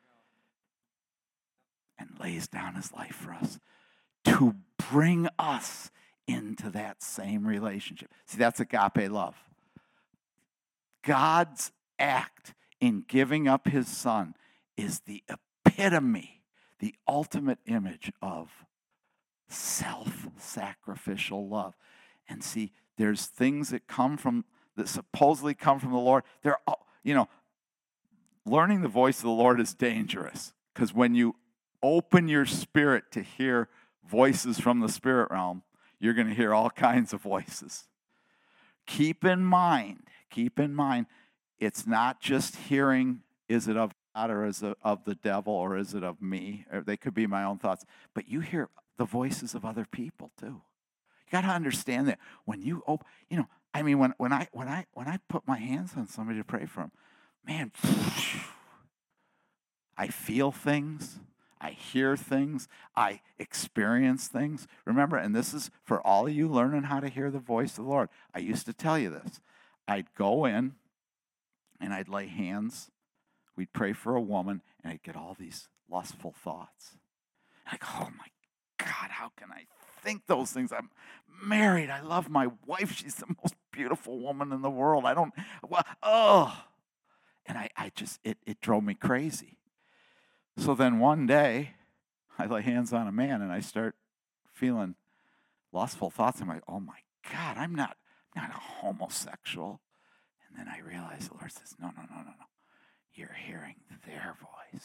and lays down his life for us to bring us into that same relationship. See, that's agape love. God's act in giving up his Son is the epitome, the ultimate image of self-sacrificial love. And see, there's things that come from, that supposedly come from the Lord. They're, you know, learning the voice of the Lord is dangerous because when you open your spirit to hear voices from the spirit realm, you're going to hear all kinds of voices. Keep in mind, keep in mind, it's not just hearing, is it of God or is it of the devil or is it of me? Or they could be my own thoughts. But you hear the voices of other people too. You got to understand that when you open, you know, I mean, when, when I when I when I put my hands on somebody to pray for them, man, I feel things. I hear things. I experience things. Remember, and this is for all of you learning how to hear the voice of the Lord. I used to tell you this. I'd go in and I'd lay hands. We'd pray for a woman and I'd get all these lustful thoughts. And I go, oh my God, how can I think those things? I'm married. I love my wife. She's the most beautiful. beautiful woman in the world. I don't, well, oh. And I, I just, it, it drove me crazy. So then one day, I lay hands on a man and I start feeling lustful thoughts. I'm like, oh my God, I'm not, I'm not a homosexual. And then I realized the Lord says, no, no, no, no, no. You're hearing their voice.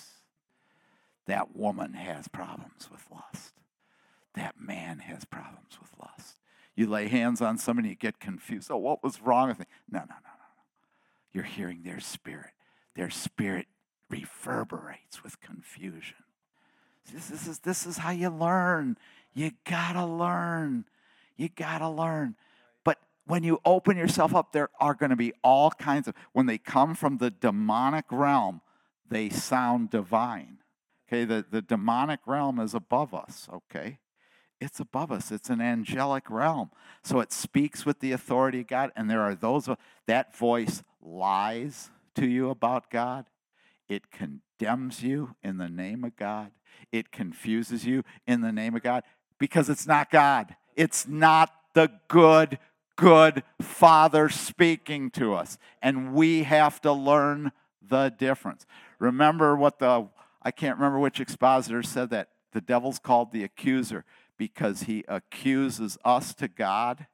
That woman has problems with lust. That man has problems with lust. You lay hands on somebody, you get confused. Oh, what was wrong with me? No, no, no, no, no. You're hearing their spirit. Their spirit reverberates with confusion. This, this is this is how you learn. You gotta learn. You gotta learn. But when you open yourself up, there are going to be all kinds of, when they come from the demonic realm, they sound divine. Okay, the, the demonic realm is above us, okay? It's above us. It's an angelic realm. So it speaks with the authority of God, and there are those, that voice lies to you about God. It condemns you in the name of God. It confuses you in the name of God because it's not God. It's not the good, good Father speaking to us, and we have to learn the difference. Remember what the, I can't remember which expositor said that the devil's called the accuser because he accuses us to God,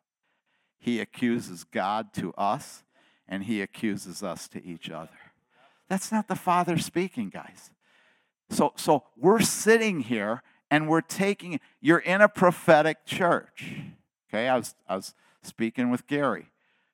he accuses God to us, and he accuses us to each other. That's not the Father speaking, guys. So, so we're sitting here and we're taking, you're in a prophetic church. Okay, I was, I was speaking with Gary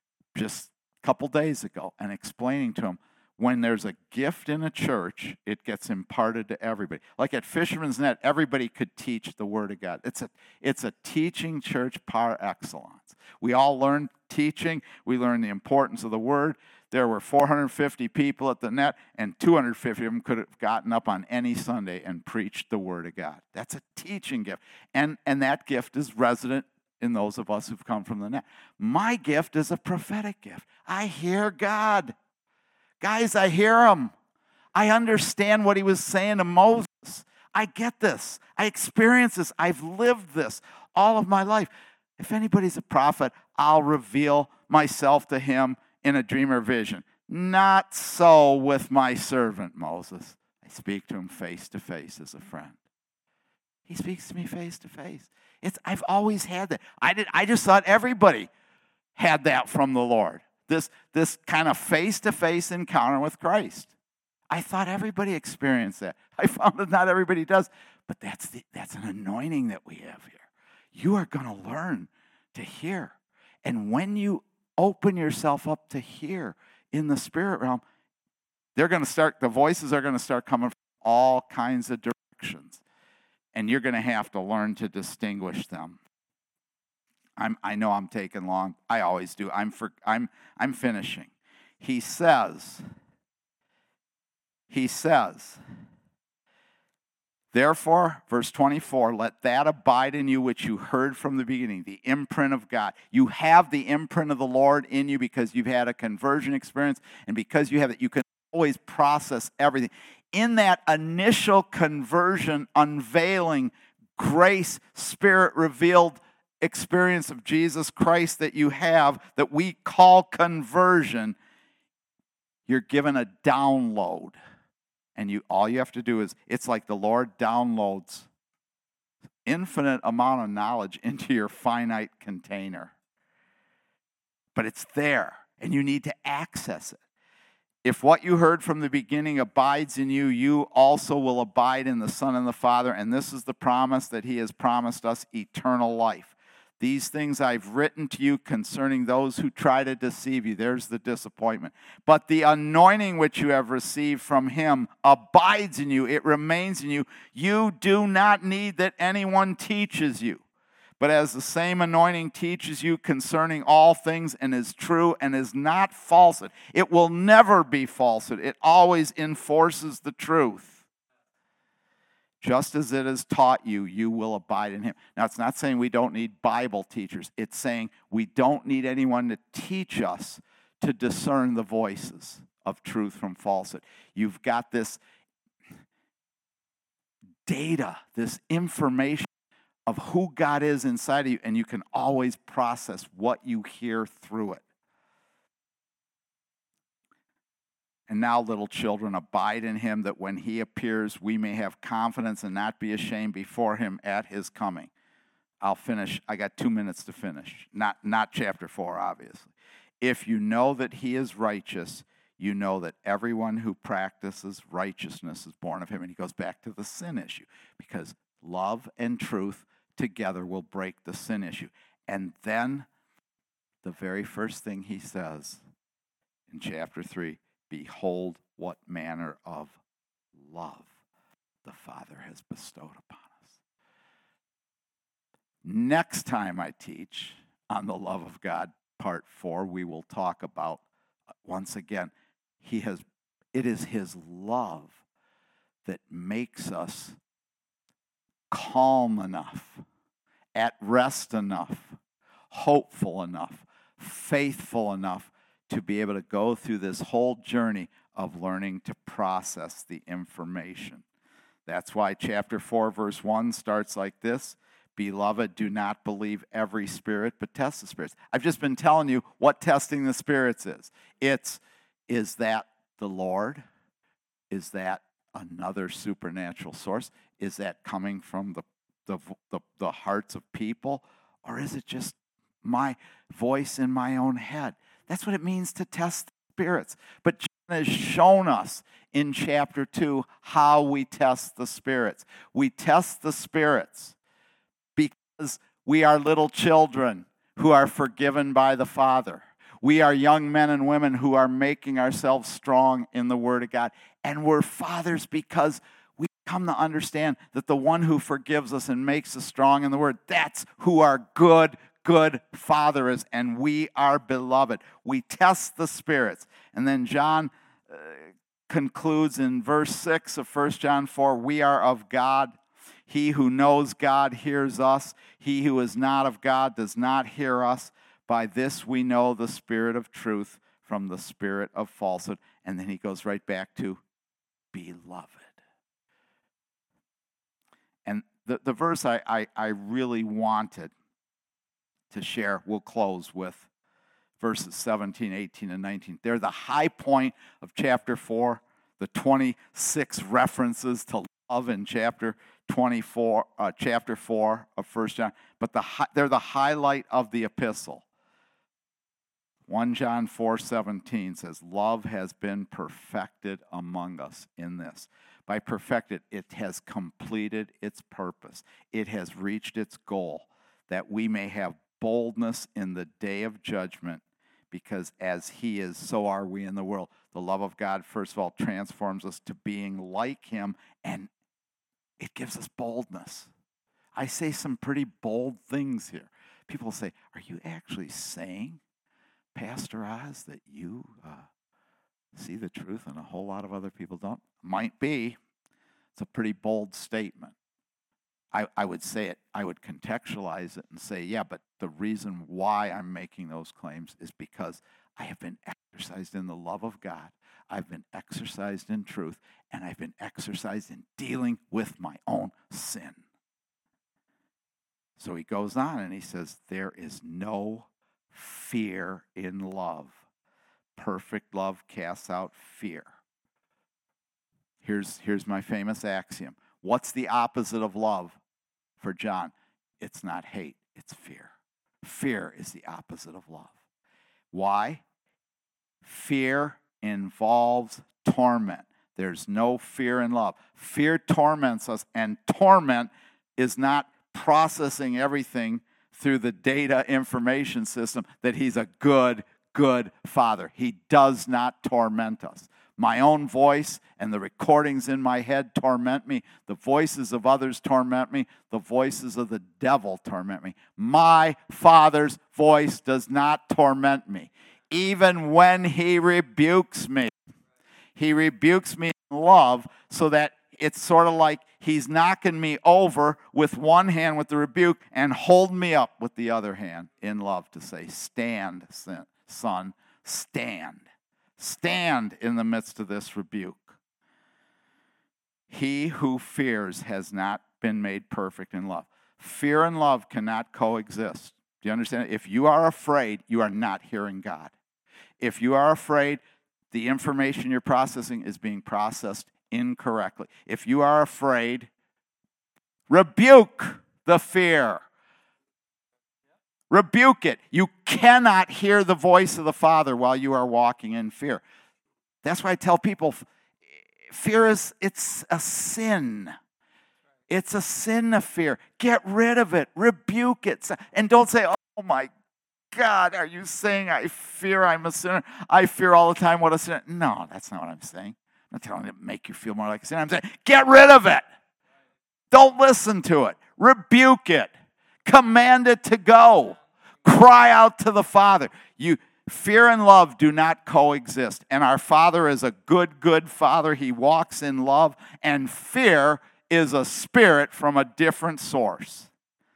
just a couple days ago and explaining to him, when there's a gift in a church, it gets imparted to everybody. Like at Fisherman's Net, everybody could teach the Word of God. It's a, it's a teaching church par excellence. We all learned teaching. We learned the importance of the Word. There were four hundred fifty people at the net, and two hundred fifty of them could have gotten up on any Sunday and preached the Word of God. That's a teaching gift. And, and that gift is resident in those of us who've come from the net. My gift is a prophetic gift. I hear God. Guys, I hear him. I understand what he was saying to Moses. I get this. I experience this. I've lived this all of my life. If anybody's a prophet, I'll reveal myself to him in a dream or vision. Not so with my servant Moses. I speak to him face to face as a friend. He speaks to me face to face. It's I've always had that. I did I just thought everybody had that from the Lord. This, this kind of face-to-face encounter with Christ. I thought everybody experienced that. I found that not everybody does. But that's, the, that's an anointing that we have here. You are going to learn to hear. And when you open yourself up to hear in the spirit realm, they're going to start, the voices are going to start coming from all kinds of directions. And you're going to have to learn to distinguish them. I'm, I know I'm taking long. I always do. I'm, for, I'm, I'm finishing. He says, he says, therefore, verse twenty-four, let that abide in you which you heard from the beginning, the imprint of God. You have the imprint of the Lord in you because you've had a conversion experience, and because you have it, you can always process everything. In that initial conversion, unveiling, grace, Spirit revealed experience of Jesus Christ that you have, that we call conversion, you're given a download. And you all you have to do is, it's like the Lord downloads infinite amount of knowledge into your finite container. But it's there, and you need to access it. If what you heard from the beginning abides in you, you also will abide in the Son and the Father. And this is the promise that he has promised us, eternal life. These things I've written to you concerning those who try to deceive you. There's the disappointment. But the anointing which you have received from him abides in you. It remains in you. You do not need that anyone teaches you. But as the same anointing teaches you concerning all things and is true and is not falsehood, it will never be falsehood. It always enforces the truth. Just as it has taught you, you will abide in him. Now, it's not saying we don't need Bible teachers. It's saying we don't need anyone to teach us to discern the voices of truth from falsehood. You've got this data, this information of who God is inside of you, and you can always process what you hear through it. And now, little children, abide in him, that when he appears, we may have confidence and not be ashamed before him at his coming. I'll finish. I got two minutes to finish. Not, not chapter four, obviously. If you know that he is righteous, you know that everyone who practices righteousness is born of him. And he goes back to the sin issue, because love and truth together will break the sin issue. And then the very first thing he says in chapter three, behold what manner of love the Father has bestowed upon us. Next time I teach on the love of God, part four, we will talk about, once again, he has, it is his love that makes us calm enough, at rest enough, hopeful enough, faithful enough to be able to go through this whole journey of learning to process the information. That's why chapter four, verse one starts like this. Beloved, do not believe every spirit, but test the spirits. I've just been telling you what testing the spirits is. It's, is that the Lord? Is that another supernatural source? Is that coming from the, the, the, the hearts of people? Or is it just my voice in my own head? That's what it means to test spirits. But John has shown us in chapter two how we test the spirits. We test the spirits because we are little children who are forgiven by the Father. We are young men and women who are making ourselves strong in the Word of God. And we're fathers because we come to understand that the one who forgives us and makes us strong in the Word, that's who our good good Father is, and we are beloved. We test the spirits. And then John uh, concludes in verse six of First John four, we are of God. He who knows God hears us. He who is not of God does not hear us. By this we know the spirit of truth from the spirit of falsehood. And then he goes right back to beloved. And the, the verse I, I, I really wanted to share, we'll close with verses seventeen, eighteen, and nineteen. They're the high point of chapter four, the twenty-six references to love in chapter twenty-four, uh, chapter four of First John, but the they're the highlight of the epistle. First John four seventeen says, love has been perfected among us in this. By perfected, it has completed its purpose. It has reached its goal, that we may have boldness in the day of judgment, because as he is, so are we in the world. The love of God, first of all, transforms us to being like him, and it gives us boldness. I say some pretty bold things here. People say, are you actually saying, Pastor Oz, that you uh, see the truth and a whole lot of other people don't? Might be. It's a pretty bold statement. I, I would say it, I would contextualize it and say, yeah, but the reason why I'm making those claims is because I have been exercised in the love of God. I've been exercised in truth, and I've been exercised in dealing with my own sin. So he goes on and he says, there is no fear in love. Perfect love casts out fear. Here's, here's my famous axiom. What's the opposite of love for John? It's not hate, it's fear. Fear is the opposite of love. Why? Fear involves torment. There's no fear in love. Fear torments us, and torment is not processing everything through the data information system that he's a good, good father. He does not torment us. My own voice and the recordings in my head torment me. The voices of others torment me. The voices of the devil torment me. My Father's voice does not torment me. Even when he rebukes me, he rebukes me in love, so that it's sort of like he's knocking me over with one hand with the rebuke and holding me up with the other hand in love to say, stand, son, stand. Stand in the midst of this rebuke. He who fears has not been made perfect in love. Fear and love cannot coexist. Do you understand? If you are afraid, you are not hearing God. If you are afraid, the information you're processing is being processed incorrectly. If you are afraid, rebuke the fear. Rebuke it. You cannot hear the voice of the Father while you are walking in fear. That's why I tell people, fear is, it's a sin. It's a sin of fear. Get rid of it. Rebuke it. And don't say, oh my God, are you saying I fear I'm a sinner? I fear all the time what a sinner. No, that's not what I'm saying. I'm not telling you to make you feel more like a sinner. I'm saying, get rid of it. Don't listen to it. Rebuke it. Command it to go. Cry out to the Father. You fear and love do not coexist. And our Father is a good, good Father. He walks in love. And fear is a spirit from a different source.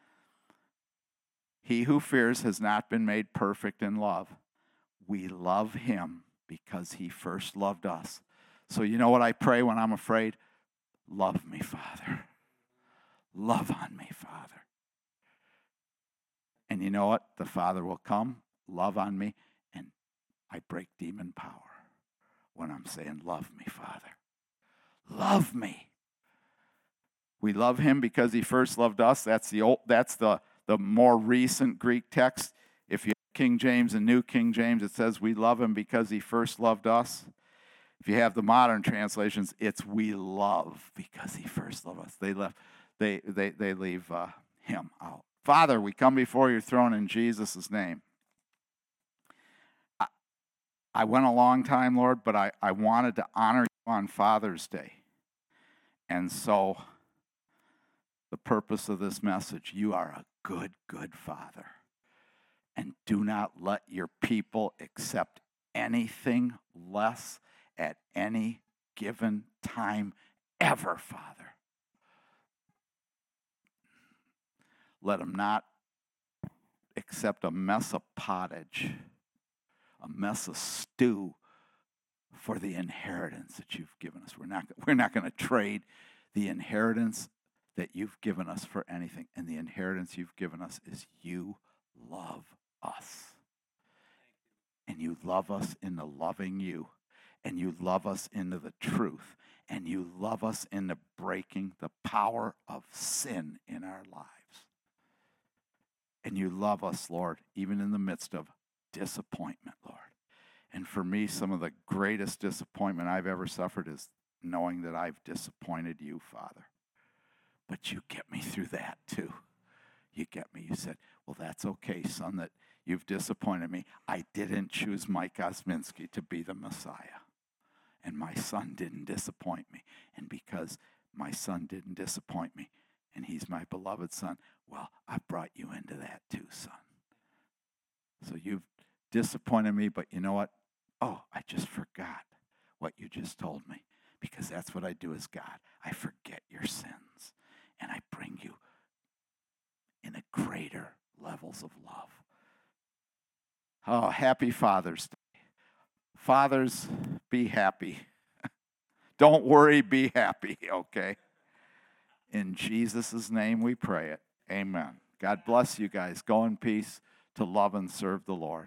He who fears has not been made perfect in love. We love him because he first loved us. So you know what I pray when I'm afraid? Love me, Father. Love on me, Father. And you know what? The Father will come, love on me, and I break demon power when I'm saying, love me, Father. Love me. We love him because he first loved us. That's the old, that's the, the more recent Greek text. If you have King James and New King James, it says we love him because he first loved us. If you have the modern translations, it's we love because he first loved us. They left, they they they leave uh, him out. Father, we come before your throne in Jesus' name. I, I went a long time, Lord, but I, I wanted to honor you on Father's Day. And so the purpose of this message, you are a good, good Father. And do not let your people accept anything less at any given time ever, Father. Let them not accept a mess of pottage, a mess of stew for the inheritance that you've given us. We're not, we're not going to trade the inheritance that you've given us for anything. And the inheritance you've given us is you love us. And you love us into loving you. And you love us into the truth. And you love us into breaking the power of sin in our lives. And you love us, Lord, even in the midst of disappointment, Lord. And for me, some of the greatest disappointment I've ever suffered is knowing that I've disappointed you, Father. But you get me through that, too. You get me. You said, well, that's okay, son, that you've disappointed me. I didn't choose Mike Osminski to be the Messiah. And my son didn't disappoint me. And because my son didn't disappoint me, and he's my beloved son, well, I brought you into that too, son. So you've disappointed me, but you know what? Oh, I just forgot what you just told me, because that's what I do as God. I forget your sins, and I bring you in a greater levels of love. Oh, happy Father's Day. Fathers, be happy. Don't worry, be happy, okay? In Jesus' name we pray it. Amen. God bless you guys. Go in peace to love and serve the Lord.